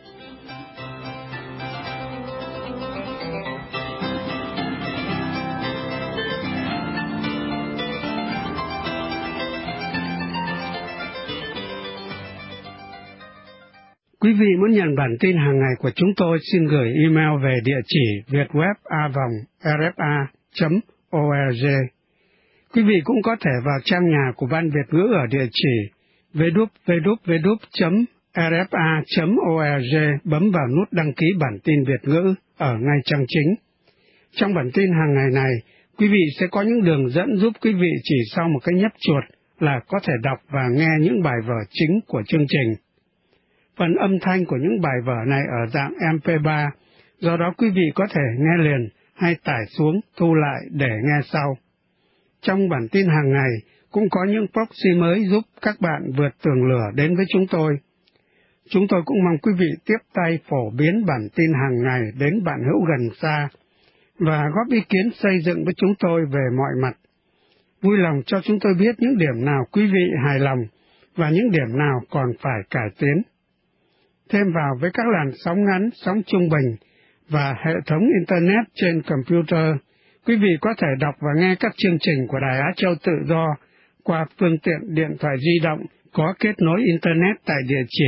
Quý vị muốn nhận bản tin hàng ngày của chúng tôi, xin gửi email về địa chỉ vietweb a vòng r f a chấm org. Quý vị cũng có thể vào trang nhà của Ban Việt ngữ ở địa chỉ w w w chấm r f a chấm org, bấm vào nút đăng ký bản tin Việt ngữ ở ngay trang chính. Trong bản tin hàng ngày này, quý vị sẽ có những đường dẫn giúp quý vị chỉ sau một cái nhấp chuột là có thể đọc và nghe những bài vở chính của chương trình. Phần âm thanh của những bài vở này ở dạng em pê ba, do đó quý vị có thể nghe liền hay tải xuống, thu lại để nghe sau. Trong bản tin hàng ngày cũng có những proxy mới giúp các bạn vượt tường lửa đến với chúng tôi. Chúng tôi cũng mong quý vị tiếp tay phổ biến bản tin hàng ngày đến bạn hữu gần xa và góp ý kiến xây dựng với chúng tôi về mọi mặt. Vui lòng cho chúng tôi biết những điểm nào quý vị hài lòng và những điểm nào còn phải cải tiến. Thêm vào với các làn sóng ngắn, sóng trung bình và hệ thống Internet trên computer, quý vị có thể đọc và nghe các chương trình của Đài Á Châu Tự Do qua phương tiện điện thoại di động có kết nối Internet tại địa chỉ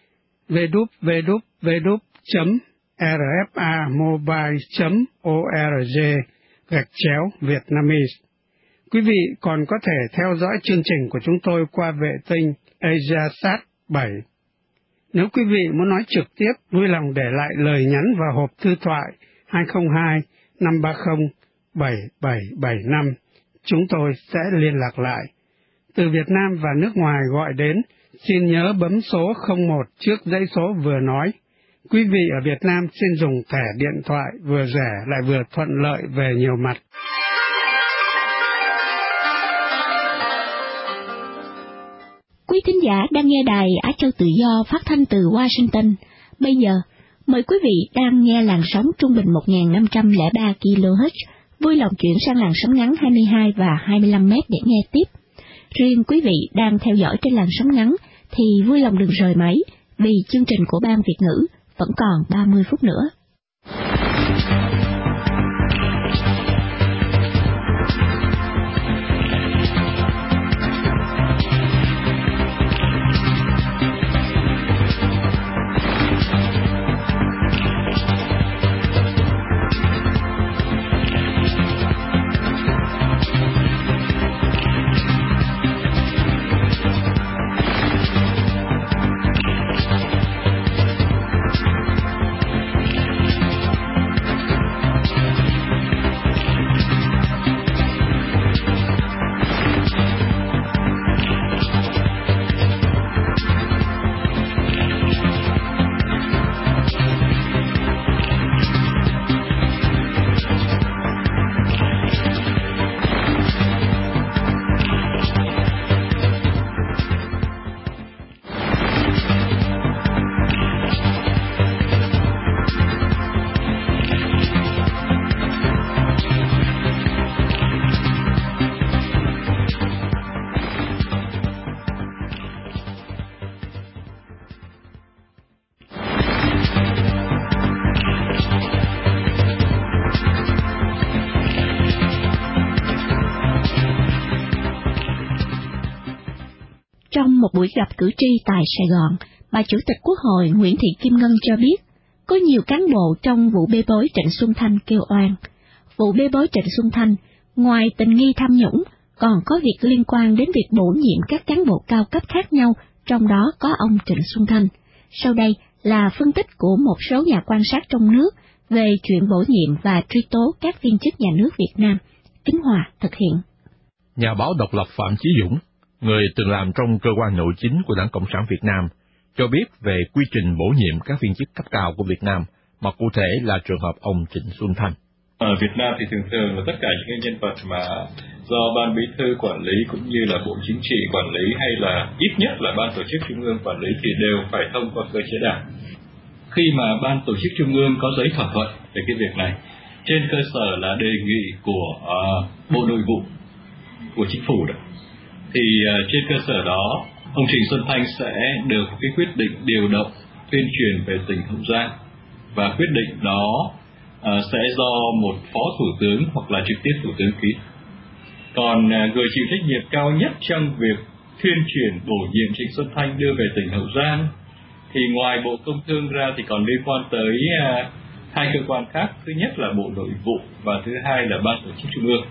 w w w chấm r f a mobile chấm org gạch chéo Vietnamese. Quý vị còn có thể theo dõi chương trình của chúng tôi qua vệ tinh AsiaSat bảy. Nếu quý vị muốn nói trực tiếp, vui lòng để lại lời nhắn vào hộp thư thoại hai không hai năm ba không bảy bảy bảy năm. Chúng tôi sẽ liên lạc lại. Từ Việt Nam và nước ngoài gọi đến, xin nhớ bấm số không một trước dãy số vừa nói. Quý vị ở Việt Nam xin dùng thẻ điện thoại vừa rẻ lại vừa thuận lợi về nhiều mặt. Quý thính giả đang nghe đài Á Châu Tự Do phát thanh từ Washington. Bây giờ, mời quý vị đang nghe làn sóng trung bình một nghìn năm trăm lẻ ba ki lô héc, vui lòng chuyển sang làn sóng ngắn hai mươi hai và hai mươi lăm mét để nghe tiếp. Riêng quý vị đang theo dõi trên làn sóng ngắn thì vui lòng đừng rời máy, vì chương trình của Ban Việt ngữ vẫn còn ba mươi phút nữa. Trong một buổi gặp cử tri tại Sài Gòn, bà Chủ tịch Quốc hội Nguyễn Thị Kim Ngân cho biết, có nhiều cán bộ trong vụ bê bối Trịnh Xuân Thanh kêu oan. Vụ bê bối Trịnh Xuân Thanh, ngoài tình nghi tham nhũng, còn có việc liên quan đến việc bổ nhiệm các cán bộ cao cấp khác nhau, trong đó có ông Trịnh Xuân Thanh. Sau đây là phân tích của một số nhà quan sát trong nước về chuyện bổ nhiệm và truy tố các viên chức nhà nước Việt Nam. Kính Hòa thực hiện. Nhà báo độc lập Phạm Chí Dũng, người từng làm trong cơ quan nội chính của Đảng Cộng sản Việt Nam, cho biết về quy trình bổ nhiệm các viên chức cấp cao của Việt Nam, mà cụ thể là trường hợp ông Trịnh Xuân Thanh. Ở Việt Nam thì thường thường là tất cả những nhân vật mà do Ban Bí thư quản lý cũng như là Bộ Chính trị quản lý hay là ít nhất là Ban Tổ chức Trung ương quản lý thì đều phải thông qua cơ chế đảng. Khi mà Ban Tổ chức Trung ương có giấy thỏa thuận về cái việc này, trên cơ sở là đề nghị của uh, Bộ Nội vụ của Chính phủ đó, thì uh, trên cơ sở đó ông Trịnh Xuân Thanh sẽ được cái quyết định điều động tuyên truyền về tỉnh Hậu Giang, và quyết định đó uh, sẽ do một phó thủ tướng hoặc là trực tiếp thủ tướng ký. Còn uh, người chịu trách nhiệm cao nhất trong việc tuyên truyền bổ nhiệm Trịnh Xuân Thanh đưa về tỉnh Hậu Giang thì ngoài Bộ Công Thương ra thì còn liên quan tới uh, hai cơ quan khác, thứ nhất là Bộ Nội vụ và thứ hai là Ban Tổ chức Trung ương.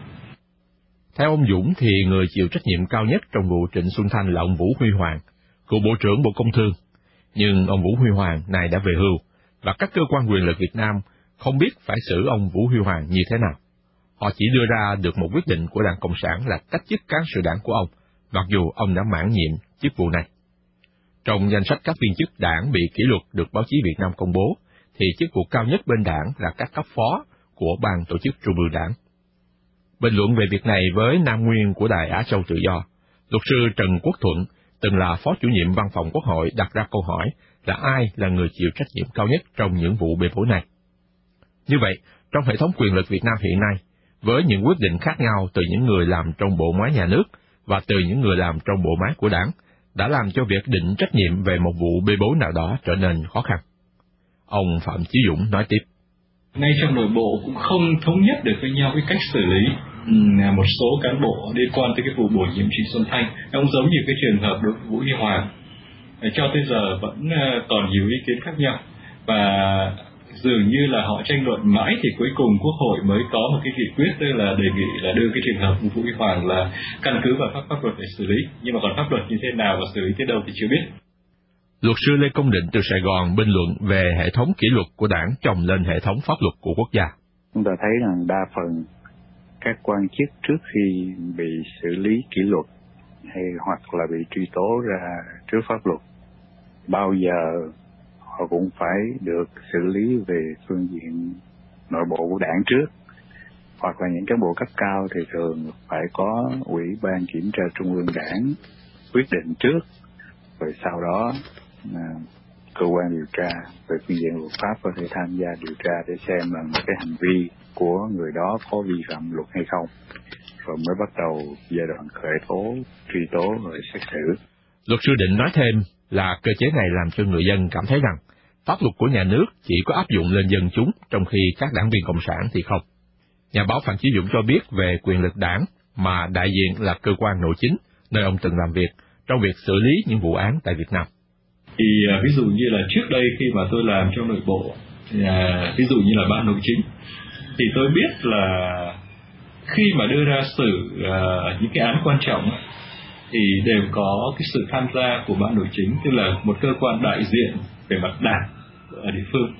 Theo ông Dũng thì người chịu trách nhiệm cao nhất trong vụ Trịnh Xuân Thanh là ông Vũ Huy Hoàng, cựu Bộ trưởng Bộ Công Thương. Nhưng ông Vũ Huy Hoàng này đã về hưu, và các cơ quan quyền lực Việt Nam không biết phải xử ông Vũ Huy Hoàng như thế nào. Họ chỉ đưa ra được một quyết định của Đảng Cộng sản là cách chức cán sự đảng của ông, mặc dù ông đã mãn nhiệm chức vụ này. Trong danh sách các viên chức đảng bị kỷ luật được báo chí Việt Nam công bố, thì chức vụ cao nhất bên đảng là các cấp phó của Ban Tổ chức Trung ương Đảng. Bình luận về việc này với Nam Nguyên của Đài Á Châu Tự Do, luật sư Trần Quốc Thuận, từng là phó chủ nhiệm văn phòng Quốc hội, đặt ra câu hỏi là ai là người chịu trách nhiệm cao nhất trong những vụ bê bối này. Như vậy, trong hệ thống quyền lực Việt Nam hiện nay, với những quyết định khác nhau từ những người làm trong bộ máy nhà nước và từ những người làm trong bộ máy của đảng, đã làm cho việc định trách nhiệm về một vụ bê bối nào đó trở nên khó khăn. Ông Phạm Chí Dũng nói tiếp. Ngay trong nội bộ cũng không thống nhất được với nhau cái cách xử lý một số cán bộ liên quan tới cái vụ bổ nhiệm Trịnh Xuân Thanh. Ông giống như cái trường hợp đối với Vũ Huy Hoàng, cho tới giờ vẫn còn nhiều ý kiến khác nhau, và dường như là họ tranh luận mãi thì cuối cùng Quốc hội mới có một cái nghị quyết, tức là đề nghị là đưa cái trường hợp Vũ Huy Hoàng là căn cứ vào pháp pháp luật để xử lý, nhưng mà còn pháp luật như thế nào và xử lý tới đâu thì chưa biết. Luật sư Lê Công Định từ Sài Gòn bình luận về hệ thống kỷ luật của đảng chồng lên hệ thống pháp luật của quốc gia. Chúng ta thấy rằng đa phần các quan chức trước khi bị xử lý kỷ luật hay hoặc là bị truy tố ra trước pháp luật, bao giờ họ cũng phải được xử lý về phương diện nội bộ của đảng trước, hoặc là những cán bộ cấp cao thì thường phải có Ủy ban Kiểm tra Trung ương Đảng quyết định trước, rồi sau đó à, cơ quan điều tra về phương diện luật pháp có thể tham gia điều tra để xem là cái hành vi của người đó có vi phạm luật hay không, rồi mới bắt đầu giai đoạn khởi tố, truy tố rồi xét xử. Luật sư Định nói thêm là cơ chế này làm cho người dân cảm thấy rằng pháp luật của nhà nước chỉ có áp dụng lên dân chúng, trong khi các đảng viên cộng sản thì không. Nhà báo Phạm Chí Dũng cho biết về quyền lực đảng mà đại diện là cơ quan nội chính, nơi ông từng làm việc, trong việc xử lý những vụ án tại Việt Nam. Thì ví dụ như là trước đây khi mà tôi làm trong nội bộ, à, ví dụ như là ban nội chính, thì tôi biết là khi mà đưa ra xử uh, những cái án quan trọng thì đều có cái sự tham gia của ban nội chính, tức là một cơ quan đại diện về mặt đảng ở địa phương.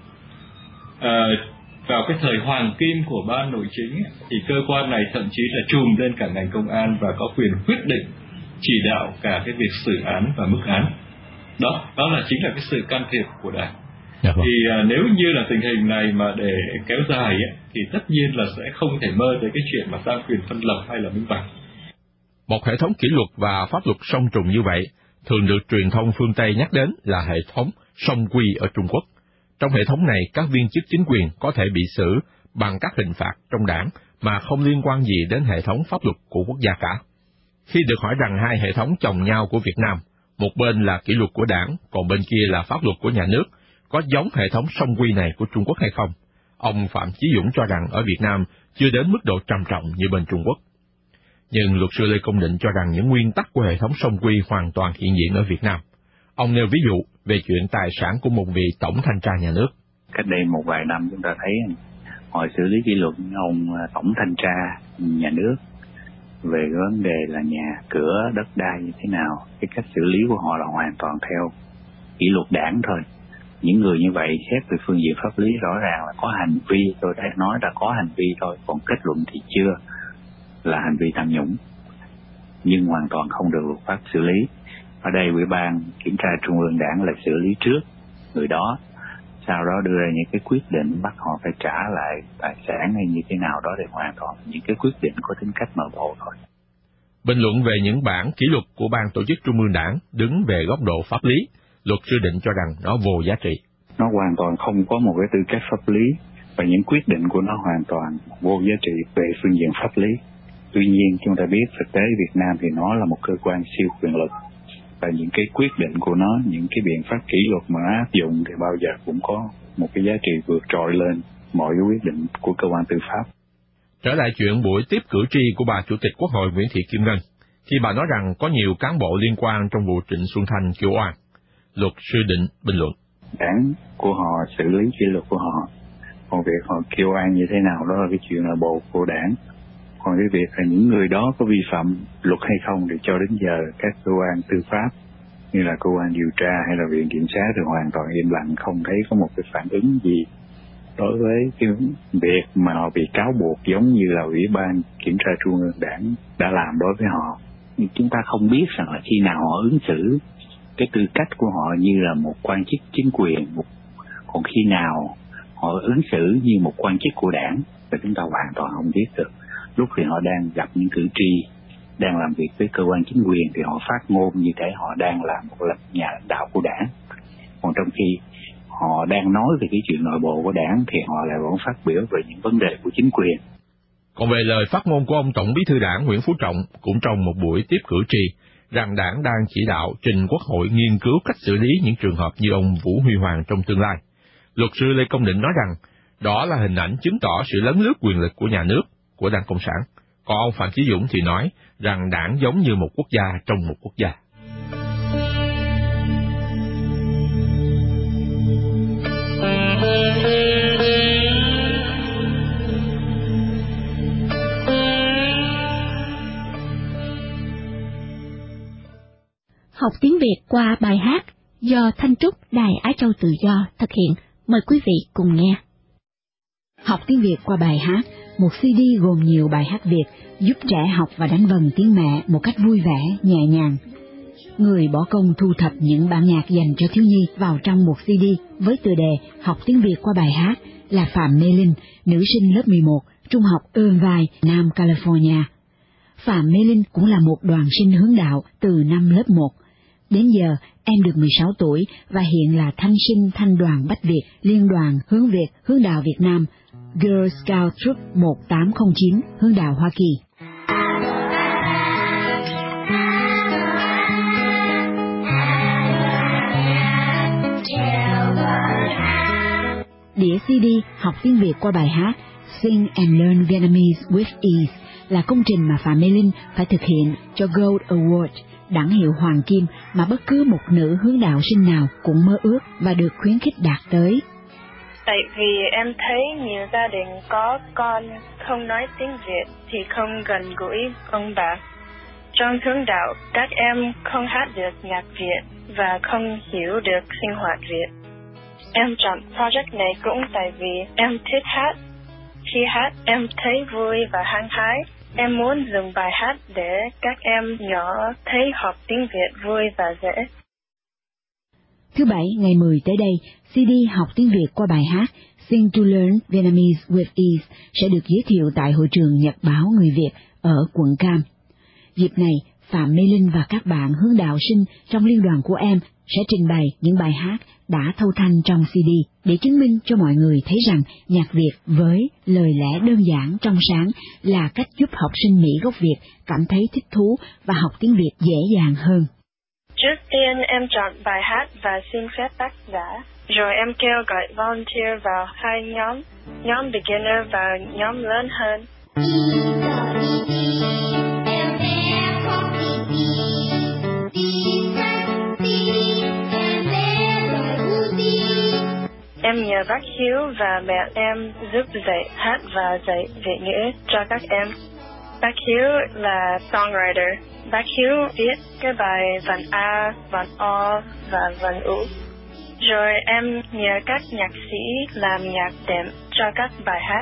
Uh, vào cái thời hoàng kim của ban nội chính thì cơ quan này thậm chí là trùm lên cả ngành công an và có quyền quyết định chỉ đạo cả cái việc xử án và mức án. Đó, đó là chính là cái sự can thiệp của đảng. Dạ vâng. Thì à, nếu như là tình hình này mà để kéo dài ấy, thì tất nhiên là sẽ không thể mơ tới cái chuyện mà tam quyền phân lập hay là minh bạch. Một hệ thống kỷ luật và pháp luật song trùng như vậy thường được truyền thông phương Tây nhắc đến là hệ thống song quy ở Trung Quốc. Trong hệ thống này, các viên chức chính quyền có thể bị xử bằng các hình phạt trong đảng mà không liên quan gì đến hệ thống pháp luật của quốc gia cả. Khi được hỏi rằng hai hệ thống chồng nhau của Việt Nam, một bên là kỷ luật của đảng, còn bên kia là pháp luật của nhà nước, có giống hệ thống song quy này của Trung Quốc hay không, ông Phạm Chí Dũng cho rằng ở Việt Nam chưa đến mức độ trầm trọng như bên Trung Quốc. Nhưng luật sư Lê Công Định cho rằng những nguyên tắc của hệ thống song quy hoàn toàn hiện diện ở Việt Nam. Ông nêu ví dụ về chuyện tài sản của một vị tổng thanh tra nhà nước. Cách đây một vài năm chúng ta thấy họ xử lý kỷ luật ông tổng thanh tra nhà nước về cái vấn đề là nhà cửa, đất đai như thế nào. Cái cách xử lý của họ là hoàn toàn theo kỷ luật đảng thôi. Những người như vậy xét từ phương diện pháp lý rõ ràng là có hành vi, tôi đã nói đã có hành vi thôi, còn kết luận thì chưa, là hành vi tham nhũng, nhưng hoàn toàn không được luật pháp xử lý. Ở đây Ủy ban Kiểm tra Trung ương Đảng là xử lý trước người đó, sau đó đưa ra những cái quyết định bắt họ phải trả lại tài sản hay như thế nào đó, để hoàn toàn những cái quyết định có tính cách nội bộ thôi. Bình luận về những bản kỷ luật của Ban Tổ chức Trung ương Đảng đứng về góc độ pháp lý, luật sư Định cho rằng nó vô giá trị. Nó hoàn toàn không có một cái tư cách pháp lý, và những quyết định của nó hoàn toàn vô giá trị về phương diện pháp lý. Tuy nhiên chúng ta biết thực tế Việt Nam thì nó là một cơ quan siêu quyền lực, và những cái quyết định của nó, những cái biện pháp kỷ luật mà áp dụng thì bao giờ cũng có một cái giá trị vượt trội lên mọi cái quyết định của cơ quan tư pháp. Trở lại chuyện buổi tiếp cử tri của bà Chủ tịch Quốc hội Nguyễn Thị Kim Ngân, khi bà nói rằng có nhiều cán bộ liên quan trong vụ Trịnh Xuân Thanh kêu oan, luật sư Định bình luận. Đảng của họ xử lý kỷ luật của họ, còn việc họ kêu oan như thế nào đó là cái chuyện nội bộ của đảng. Còn cái việc là những người đó có vi phạm luật hay không thì cho đến giờ các cơ quan tư pháp như là cơ quan điều tra hay là viện kiểm sát thì hoàn toàn im lặng, không thấy có một cái phản ứng gì đối với cái việc mà họ bị cáo buộc, giống như là Ủy ban Kiểm tra Trung ương Đảng đã làm đối với họ. Nhưng chúng ta không biết rằng là khi nào họ ứng xử, cái tư cách của họ như là một quan chức chính quyền, một... còn khi nào họ ứng xử như một quan chức của đảng thì chúng ta hoàn toàn không biết được. Lúc thì họ đang gặp những cử tri, đang làm việc với cơ quan chính quyền thì họ phát ngôn như thể họ đang là một nhà lãnh đạo của đảng. Còn trong khi họ đang nói về cái chuyện nội bộ của đảng thì họ lại vẫn phát biểu về những vấn đề của chính quyền. Còn về lời phát ngôn của ông Tổng Bí thư Đảng Nguyễn Phú Trọng cũng trong một buổi tiếp cử tri, rằng đảng đang chỉ đạo trình Quốc hội nghiên cứu cách xử lý những trường hợp như ông Vũ Huy Hoàng trong tương lai. Luật sư Lê Công Định nói rằng đó là hình ảnh chứng tỏ sự lấn lướt quyền lực của nhà nước, của Đảng Cộng sản. Còn ông Phạm Chí Dũng thì nói rằng đảng giống như một quốc gia trong một quốc gia. Học tiếng Việt qua bài hát do Thanh Trúc Đài Á Châu Tự Do thực hiện. Mời quý vị cùng nghe. Học tiếng Việt qua bài hát, một xê đê gồm nhiều bài hát Việt giúp trẻ học và đánh vần tiếng mẹ một cách vui vẻ, nhẹ nhàng. Người bỏ công thu thập những bản nhạc dành cho thiếu nhi vào trong một xê đê với tựa đề Học tiếng Việt qua bài hát là Phạm Mê Linh, nữ sinh lớp mười một, trung học Irvine, Nam California. Phạm Mê Linh cũng là một đoàn sinh hướng đạo từ năm lớp một. Đến giờ, em được mười sáu tuổi và hiện là thanh sinh thanh đoàn Bách Việt, Liên đoàn Hướng Việt, Hướng đạo Việt Nam, Girl Scout Troop một tám không chín, Hướng đạo Hoa Kỳ. Đĩa xê đê Học tiếng Việt qua bài hát Sing and Learn Vietnamese with Ease là công trình mà Phạm Mê Linh phải thực hiện cho Gold Award, đẳng hiệu hoàng kim mà bất cứ một nữ hướng đạo sinh nào cũng mơ ước và được khuyến khích đạt tới. Tại vì em thấy nhiều gia đình có con không nói tiếng Việt thì không gần gũi ông bà. Trong hướng đạo, các em không hát được nhạc Việt và không hiểu được sinh hoạt Việt. Em chọn project này cũng tại vì em thích hát. Khi hát, em thấy vui và hăng hái. Em muốn dùng bài hát để các em nhỏ thấy học tiếng Việt vui và dễ. Thứ Bảy ngày mười tới đây, xê đê Học tiếng Việt qua bài hát Sing to Learn Vietnamese with Ease sẽ được giới thiệu tại hội trường Nhật báo Người Việt ở quận Cam. Dịp này, Phạm Mê Linh và các bạn hướng đạo sinh trong liên đoàn của em sẽ trình bày những bài hát đã thâu thanh trong xê đê để chứng minh cho mọi người thấy rằng nhạc Việt với lời lẽ đơn giản trong sáng là cách giúp học sinh Mỹ gốc Việt cảm thấy thích thú và học tiếng Việt dễ dàng hơn. Trước tiên em chọn bài hát và xin phép tác giả, rồi em kêu gọi volunteer vào hai nhóm, nhóm beginner và nhóm lớn hơn. nhờ bác Hiếu và mẹ em giúp dạy hát và dạy Việt ngữ cho các em. Bác Hiếu là songwriter. Bác Hiếu viết cái bài vần A, vần O và vần U. Rồi em nhờ các nhạc sĩ làm nhạc đệm cho các bài hát.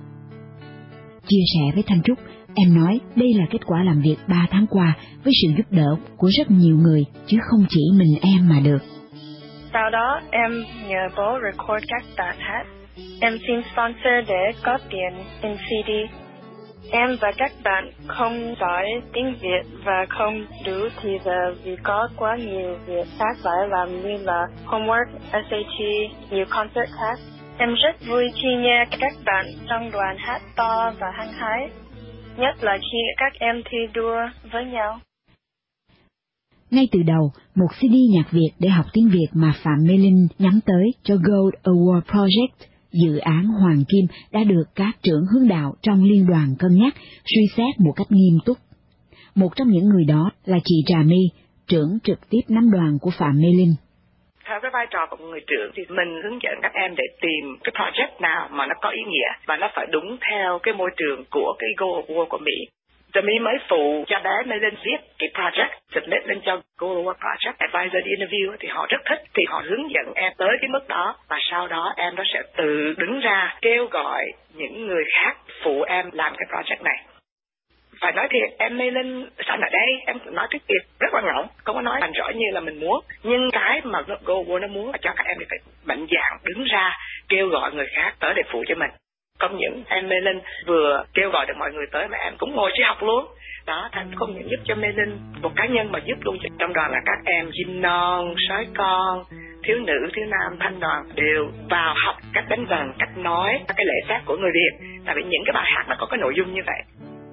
Chia sẻ với Thanh Trúc, em nói đây là kết quả làm việc ba tháng qua với sự giúp đỡ của rất nhiều người, chứ không chỉ mình em mà được. Sau đó em nhờ bố record các bản hát. Em xin sponsor để có tiền in xê đê. Em và các bạn không giỏi tiếng Việt và không đủ thì giờ vì có quá nhiều việc khác phải làm như là homework, ét a tê, nhiều concert khác. Em rất vui khi nghe các bạn trong đoàn hát to và hăng hái, nhất là khi các em thi đua với nhau. Ngay từ đầu, một xê đê nhạc Việt để học tiếng Việt mà Phạm Mê Linh nhắm tới cho Gold Award Project, dự án Hoàng Kim đã được các trưởng hướng đạo trong liên đoàn cân nhắc, suy xét một cách nghiêm túc. Một trong những người đó là chị Trà My, trưởng trực tiếp nắm đoàn của Phạm Mê Linh. Theo cái vai trò của một người trưởng thì mình hướng dẫn các em để tìm cái project nào mà nó có ý nghĩa và nó phải đúng theo cái môi trường của cái Gold Award của Mỹ. Rồi Mỹ mới phụ cho bé Mê Linh viết cái project, submit lên cho Gold Award Project Advisor Interview thì họ rất thích, thì họ hướng dẫn em tới cái mức đó và sau đó em nó sẽ tự đứng ra kêu gọi những người khác phụ em làm cái project này. Phải nói thiệt, em Mê Linh sẵn ở đây, em nói tiếng Việt rất là ngọng, không có nói thành rõ như là mình muốn. Nhưng cái mà Gold Award nó muốn là cho các em phải mạnh dạn đứng ra kêu gọi người khác tới để phụ cho mình. Không những em Mê Linh vừa kêu gọi được mọi người tới mà em cũng ngồi chỉ học luôn. Đó, thành không những giúp cho Mê Linh một cá nhân mà giúp luôn trong đoàn là các em chim non, sói con, thiếu nữ, thiếu nam, thanh đoàn đều vào học cách đánh vần, cách nói, các cái lễ phép của người Việt. Tại vì những cái bài hát nó có cái nội dung như vậy.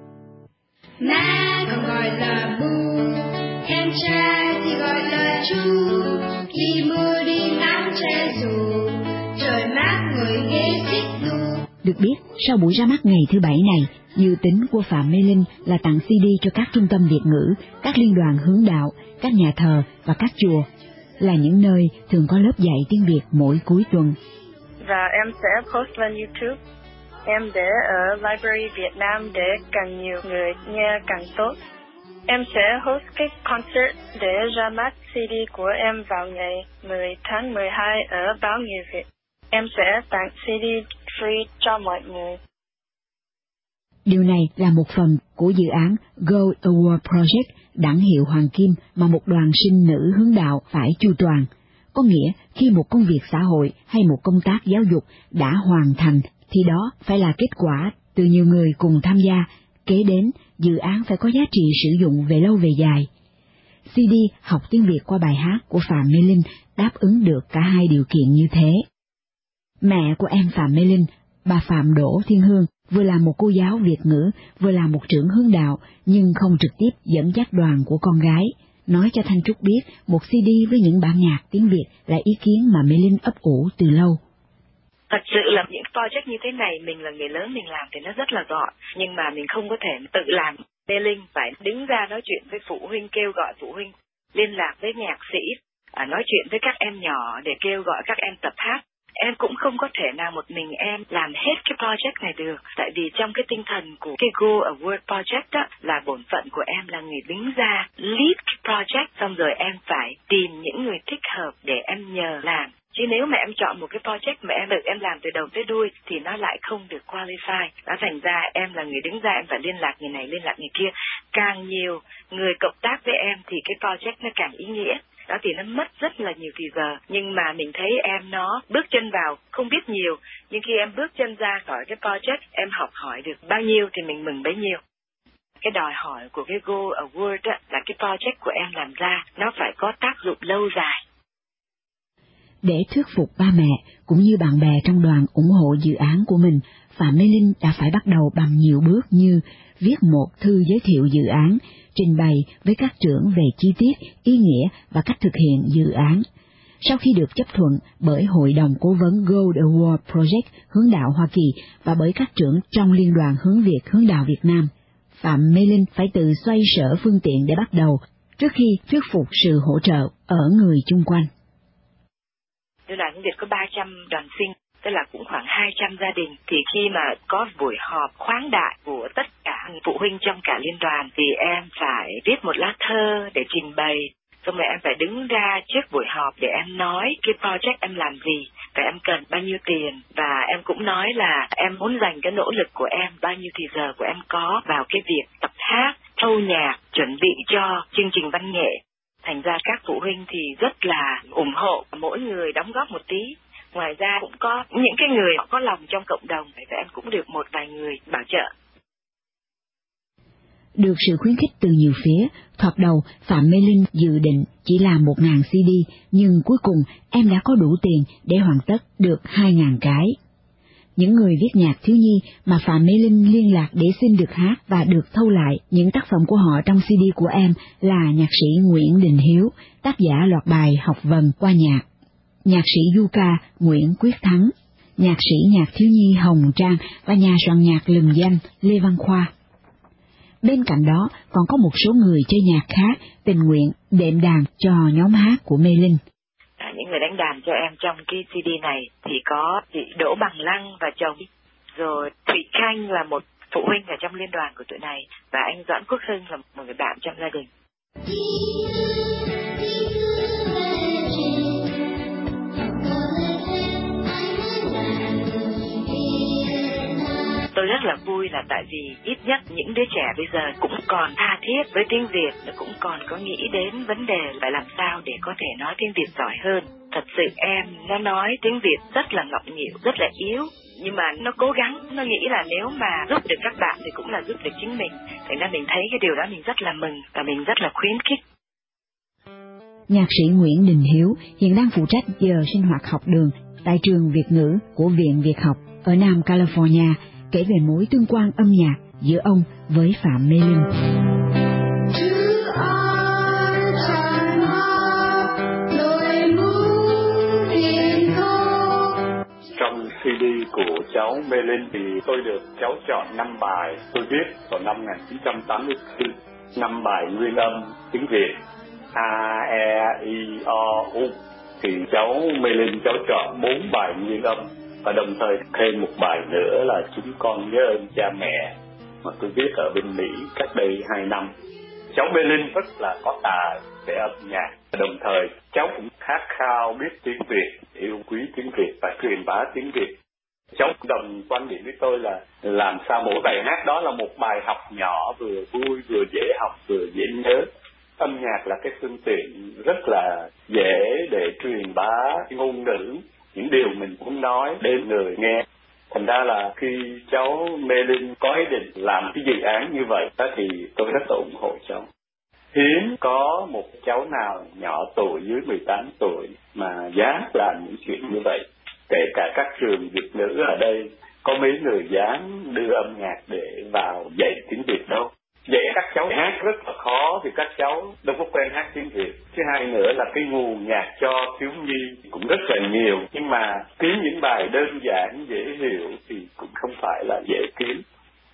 Má còn gọi là Bu, em trai thì gọi là Chu. Khi mưa đi nắng che dù, trời mát ngồi ghế xích đu. Được biết, sau buổi ra mắt ngày thứ bảy này, dự tính của Phạm Mê Linh là tặng xê đê cho các trung tâm Việt ngữ, các liên đoàn hướng đạo, các nhà thờ và các chùa, là những nơi thường có lớp dạy tiếng Việt mỗi cuối tuần. Và em sẽ post lên YouTube. Em để ở Library Việt Nam để càng nhiều người nghe càng tốt. Em sẽ host cái concert để ra mắt xê đê của em vào ngày mười tháng mười hai ở Báo Người Việt. Em sẽ tặng xê đê free cho mọi người. Điều này là một phần của dự án Gold Award Project, đẳng hiệu Hoàng Kim mà một đoàn sinh nữ hướng đạo phải chu toàn. Có nghĩa, khi một công việc xã hội hay một công tác giáo dục đã hoàn thành, thì đó phải là kết quả từ nhiều người cùng tham gia. Kế đến, dự án phải có giá trị sử dụng về lâu về dài. xê đê học tiếng Việt qua bài hát của Phạm Mê Linh đáp ứng được cả hai điều kiện như thế. Mẹ của em Phạm Mê Linh, bà Phạm Đỗ Thiên Hương, vừa là một cô giáo Việt ngữ, vừa là một trưởng hướng đạo, nhưng không trực tiếp dẫn dắt đoàn của con gái. Nói cho Thanh Trúc biết, một xê đê với những bản nhạc tiếng Việt là ý kiến mà Mê Linh ấp ủ từ lâu. Thật sự là những project như thế này, mình là người lớn mình làm thì nó rất là gọn, nhưng mà mình không có thể tự làm. Mê Linh phải đứng ra nói chuyện với phụ huynh, kêu gọi phụ huynh, liên lạc với nhạc sĩ, à, nói chuyện với các em nhỏ để kêu gọi các em tập hát. Em cũng không có thể nào một mình em làm hết cái project này được, tại vì trong cái tinh thần của cái Gold Award Project đó là bổn phận của em là người đứng ra lead cái project, xong rồi em phải tìm những người thích hợp để em nhờ làm. Chứ nếu mà em chọn một cái project mà em được em làm từ đầu tới đuôi thì nó lại không được qualify. Đó thành ra em là người đứng ra, em phải liên lạc người này, liên lạc người kia. Càng nhiều người cộng tác với em thì cái project nó càng ý nghĩa. Đó thì nó mất rất là nhiều thời giờ. Nhưng mà mình thấy em nó bước chân vào, không biết nhiều. Nhưng khi em bước chân ra khỏi cái project, em học hỏi được bao nhiêu thì mình mừng bấy nhiêu. Cái đòi hỏi của cái Gold Award đó, là cái project của em làm ra, nó phải có tác dụng lâu dài. Để thuyết phục ba mẹ cũng như bạn bè trong đoàn ủng hộ dự án của mình, Phạm Mê Linh đã phải bắt đầu bằng nhiều bước như viết một thư giới thiệu dự án, trình bày với các trưởng về chi tiết, ý nghĩa và cách thực hiện dự án. Sau khi được chấp thuận bởi Hội đồng Cố vấn Gold Award Project hướng đạo Hoa Kỳ và bởi các trưởng trong Liên đoàn Hướng Việt hướng đạo Việt Nam, Phạm Mê Linh phải tự xoay sở phương tiện để bắt đầu, trước khi thuyết phục sự hỗ trợ ở người chung quanh. Liên đoàn Hướng Việt có ba trăm đoàn sinh, tức là cũng khoảng hai trăm gia đình. Thì khi mà có buổi họp khoáng đại của tất cả phụ huynh trong cả liên đoàn thì em phải viết một lá thơ để trình bày. Xong rồi em phải đứng ra trước buổi họp để em nói cái project em làm gì, và em cần bao nhiêu tiền, và em cũng nói là em muốn dành cái nỗ lực của em, bao nhiêu thì giờ của em có vào cái việc tập hát, thâu nhạc, chuẩn bị cho chương trình văn nghệ. Thành ra các phụ huynh thì rất là ủng hộ, mỗi người đóng góp một tí. Ngoài ra cũng có những cái người có lòng trong cộng đồng, và em cũng được một vài người bảo trợ. Được sự khuyến khích từ nhiều phía, thoạt đầu Phạm Mê Linh dự định chỉ làm một ngàn xê đê, nhưng cuối cùng em đã có đủ tiền để hoàn tất được hai ngàn cái. Những người viết nhạc thiếu nhi mà Phạm Mê Linh liên lạc để xin được hát và được thâu lại những tác phẩm của họ trong xê đê của em là nhạc sĩ Nguyễn Đình Hiếu, tác giả loạt bài Học vần qua nhạc, nhạc sĩ du ca Nguyễn Quyết Thắng, nhạc sĩ nhạc thiếu nhi Hồng Trang và nhà soạn nhạc lừng danh Lê Văn Khoa. Bên cạnh đó còn có một số người chơi nhạc khác tình nguyện đệm đàn cho nhóm hát của Mê Linh. À, những người đánh đàn cho em trong cái xê đê này thì có chị Đỗ Bằng Lăng và chồng, rồi Thụy Khanh là một phụ huynh ở trong liên đoàn của tụi này, và anh Doãn Quốc Hưng là một người bạn trong gia đình. Tôi rất là vui là tại vì ít nhất những đứa trẻ bây giờ cũng còn tha thiết với tiếng Việt, nó cũng còn có nghĩ đến vấn đề là làm sao để có thể nói tiếng Việt giỏi hơn. Thật sự em nó nói tiếng Việt rất là ngọng nghịu, rất là yếu, nhưng mà nó cố gắng, nó nghĩ là nếu mà giúp được các bạn thì cũng là giúp được chính mình. Thành ra mình thấy cái điều đó mình rất là mừng và mình rất là khuyến khích. Nhạc sĩ Nguyễn Đình Hiếu hiện đang phụ trách giờ sinh hoạt học đường tại trường Việt ngữ của Viện Việt học ở Nam California, kể về mối tương quan âm nhạc giữa ông với Phạm Mê Linh. Trong xê đê của cháu Mê Linh thì tôi được cháu chọn năm bài tôi viết vào năm một nghìn chín trăm tám mươi tư, năm bài nguyên âm tiếng Việt A, E, I, O, U. Thì cháu Mê Linh cháu chọn bốn bài nguyên âm, và đồng thời thêm một bài nữa là Chúng con nhớ ơn cha mẹ mà tôi viết ở bên Mỹ cách đây hai năm. Cháu Mê Linh rất là có tài về âm nhạc, đồng thời cháu cũng khát khao biết tiếng Việt, yêu quý tiếng Việt và truyền bá tiếng Việt. Cháu đồng quan điểm với tôi là làm sao mỗi bài hát đó là một bài học nhỏ, vừa vui vừa dễ học vừa dễ nhớ. Âm nhạc là cái phương tiện rất là dễ để truyền bá ngôn ngữ, những điều mình muốn nói đến người nghe. Thành ra là khi cháu Mê Linh có ý định làm cái dự án như vậy thì tôi rất là ủng hộ cháu. Hiếm có một cháu nào nhỏ tuổi dưới mười tám tuổi mà dám làm những chuyện như vậy. Kể cả các trường Việt ngữ ở đây, có mấy người dám đưa âm nhạc để vào dạy tiếng Việt đâu. Dạy các cháu hát rất là khó vì các cháu đâu có quen hát tiếng Việt. Thứ hai nữa là cái nguồn nhạc cho thiếu nhi cũng rất là nhiều, nhưng mà kiếm những bài đơn giản dễ hiểu thì cũng không phải là dễ kiếm.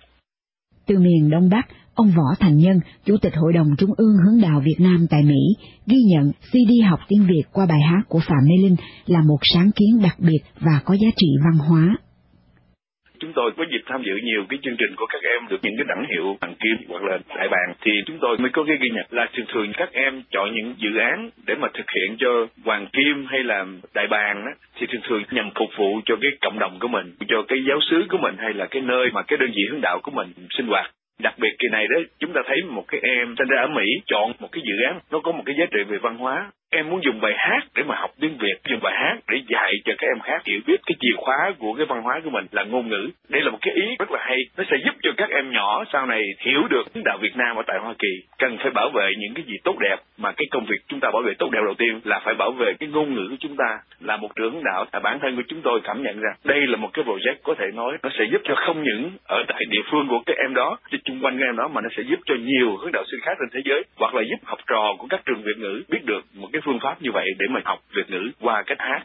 Từ miền Đông Bắc, ông Võ Thành Nhân, Chủ tịch Hội đồng Trung ương Hướng đạo Việt Nam tại Mỹ, ghi nhận xê đê học tiếng Việt qua bài hát của Phạm Mê Linh là một sáng kiến đặc biệt và có giá trị văn hóa. Chúng tôi có dịp tham dự nhiều cái chương trình của các em được những cái đẳng hiệu hoàng kim hoặc là đại bàng, thì chúng tôi mới có cái ghi nhận là thường thường các em chọn những dự án để mà thực hiện cho hoàng kim hay là đại bàng đó, thì thường thường nhằm phục vụ cho cái cộng đồng của mình, cho cái giáo xứ của mình hay là cái nơi mà cái đơn vị hướng đạo của mình sinh hoạt. Đặc biệt kỳ này đó, chúng ta thấy một cái em sinh ra ở Mỹ chọn một cái dự án nó có một cái giá trị về văn hóa. Em muốn dùng bài hát để mà học tiếng Việt, dùng bài hát để dạy cho các em khác hiểu biết cái chìa khóa của cái văn hóa của mình là ngôn ngữ. Đây là một cái ý rất là hay, nó sẽ giúp cho các em nhỏ sau này hiểu được hướng đạo Việt Nam ở tại Hoa Kỳ. Cần phải bảo vệ những cái gì tốt đẹp, mà cái công việc chúng ta bảo vệ tốt đẹp đầu tiên là phải bảo vệ cái ngôn ngữ của chúng ta. Là một trưởng đạo, là bản thân của chúng tôi cảm nhận ra đây là một cái project có thể nói nó sẽ giúp cho không những ở tại địa phương của các em đó, cho chung quanh các em đó, mà nó sẽ giúp cho nhiều hướng đạo sinh khác trên thế giới, hoặc là giúp học trò của các trường Việt ngữ biết được một cái phương pháp như vậy để mà học Việt ngữ qua cách hát.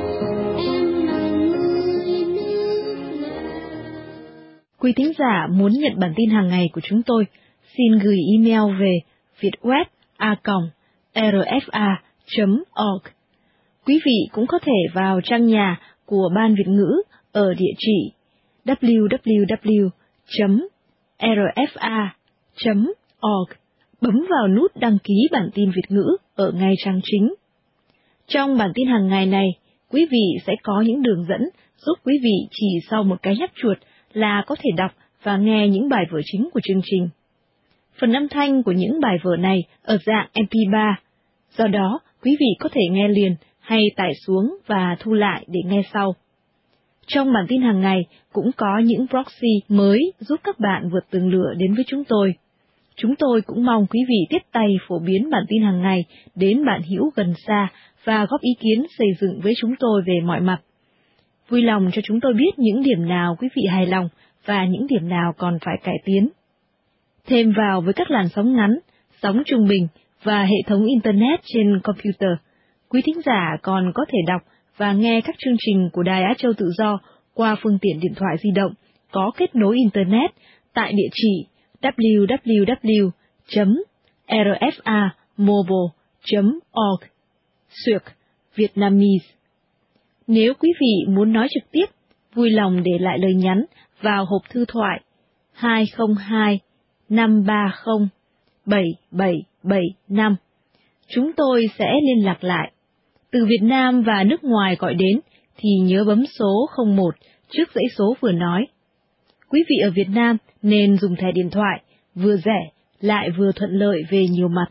Quý thính giả muốn nhận bản tin hàng ngày của chúng tôi, xin gửi email về vietweb a còng r f a chấm org. Quý vị cũng có thể vào trang nhà của Ban Việt ngữ ở địa chỉ w w w chấm r f a chấm org. Bấm vào nút đăng ký bản tin Việt ngữ ở ngay trang chính. Trong bản tin hàng ngày này, quý vị sẽ có những đường dẫn giúp quý vị chỉ sau một cái nhấp chuột là có thể đọc và nghe những bài vở chính của chương trình. Phần âm thanh của những bài vở này ở dạng em pê ba, do đó quý vị có thể nghe liền hay tải xuống và thu lại để nghe sau. Trong bản tin hàng ngày cũng có những proxy mới giúp các bạn vượt tường lửa đến với chúng tôi. Chúng tôi cũng mong quý vị tiếp tay phổ biến bản tin hàng ngày đến bạn hữu gần xa và góp ý kiến xây dựng với chúng tôi về mọi mặt. Vui lòng cho chúng tôi biết những điểm nào quý vị hài lòng và những điểm nào còn phải cải tiến. Thêm vào với các làn sóng ngắn, sóng trung bình và hệ thống Internet trên computer, quý thính giả còn có thể đọc và nghe các chương trình của Đài Á Châu Tự Do qua phương tiện điện thoại di động có kết nối Internet tại địa chỉ w w w chấm r f a mobile chấm org xuyệt Vietnamese. Nếu quý vị muốn nói trực tiếp, vui lòng để lại lời nhắn vào hộp thư thoại hai không hai năm ba không bảy bảy bảy năm. Chúng tôi sẽ liên lạc lại. Từ Việt Nam và nước ngoài gọi đến thì nhớ bấm số không một trước dãy số vừa nói. Quý vị ở Việt Nam nên dùng thẻ điện thoại, vừa rẻ lại vừa thuận lợi về nhiều mặt.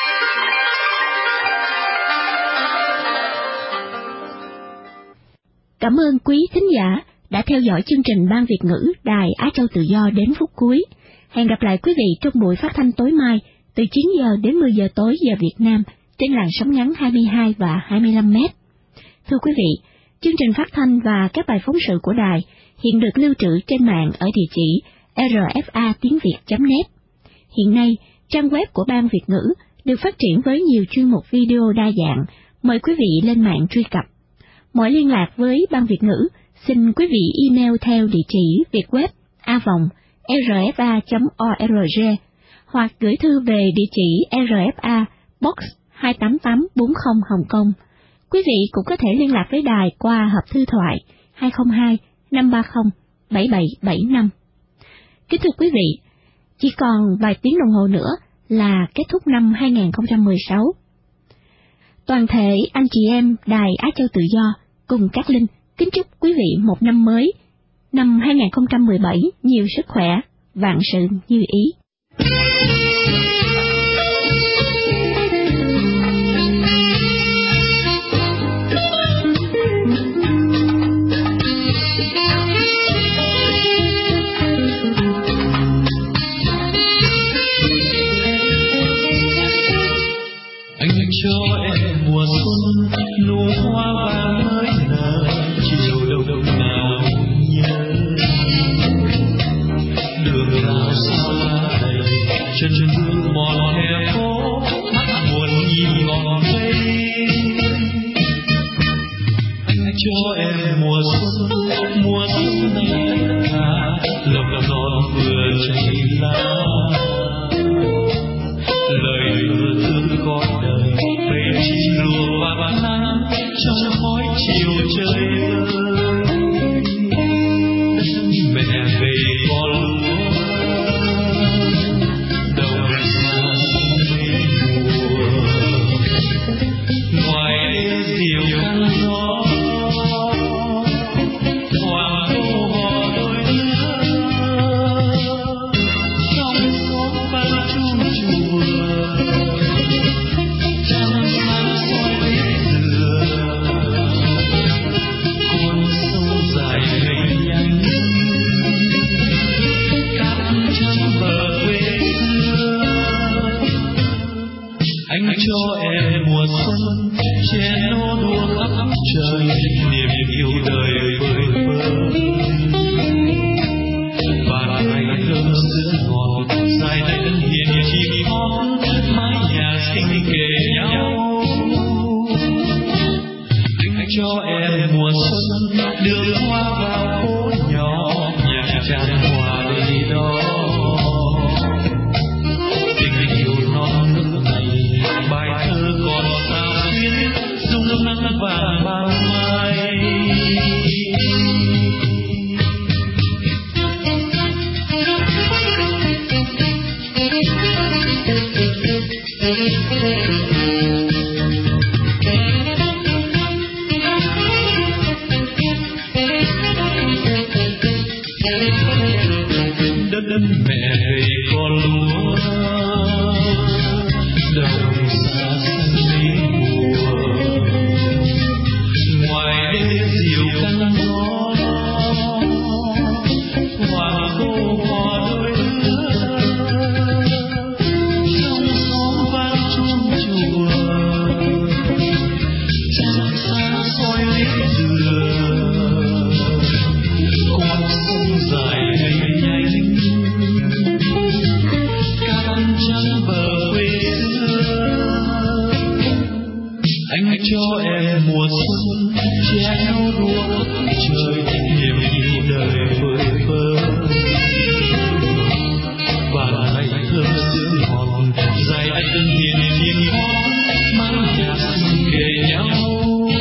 Cảm ơn quý thính giả đã theo dõi chương trình Ban Việt ngữ Đài Á Châu Tự Do đến phút cuối. Hẹn gặp lại quý vị trong buổi phát thanh tối mai từ chín giờ đến mười giờ tối giờ Việt Nam trên làn sóng ngắn hai mươi hai và hai mươi lăm mét. Thưa quý vị, chương trình phát thanh và các bài phóng sự của đài hiện được lưu trữ trên mạng ở địa chỉ r f a tiếng việt chấm net. Hiện nay, trang web của Ban Việt ngữ được phát triển với nhiều chuyên mục video đa dạng, mời quý vị lên mạng truy cập. Mọi liên lạc với Ban Việt ngữ, xin quý vị email theo địa chỉ vietweb a vòng r f a chấm org hoặc gửi thư về địa chỉ R F A Box hai tám tám bốn không Hồng Kông. Quý vị cũng có thể liên lạc với đài qua hộp thư thoại hai không hai năm ba không bảy bảy bảy năm. Kính thưa quý vị, chỉ còn vài tiếng đồng hồ nữa là kết thúc năm hai nghìn không trăm mười sáu. Toàn thể anh chị em Đài Á Châu Tự Do cùng các Linh kính chúc quý vị một năm mới, năm hai nghìn không trăm mười bảy nhiều sức khỏe, vạn sự như ý. Cho em mùa xuân nụ hoa vàng mới nở, chiều đầu đầu nào nhớ đường nào sao lá đầy chân chân bước mòn hè phố mắt buồn nhìn ngọn cây. Anh cho em mùa xuân mùa xuân này cả lộc non vừa cháy lá, lời vừa thương gót đời về chim lùa và nắng trong khói chiều trời ơi. Mẹ về con lúa đầu sang mây mùa, ngoài diều khăn gió hoàng hôn hò đôi lứa trong xóm vang chuông chùa. Anh cho em mùa xuân che nô đùa khắp trời, niềm yêu đời vơi vơi. Bàn tay thơm sữa ngọt dài đến hiền chim hót, mái nhà xinh kề nhau. Anh cho em mùa xuân đường hoa vào phố nhỏ, nhạc tràn hòa đây đó. Tình yêu non nước này bài thơ còn sao xuyến dung nắng vàng ban mai. đất mẹ gầy con lúa đồng xa xanh lý mùa ngoài đêm diều căng gió hoàng cô hò đôi lứa trong xóm vang chuông chùa trăng sáng soi liếc dừa con sông dài nhanh nhanh cát trắng bờ quê xưa anh cho em mùa xuân treo đuốc trời niềm yêu đời vơi vơ và ngày thơ sương ngọt dài anh từng hiền hiền hót mang nhạc kề nhau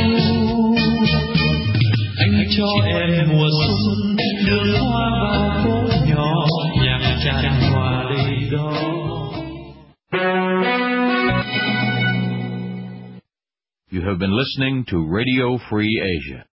anh cho em mùa xuân đường hoa vào phố nhỏ nhạc tràn hòa đây đó. You have been listening to Radio Free Asia.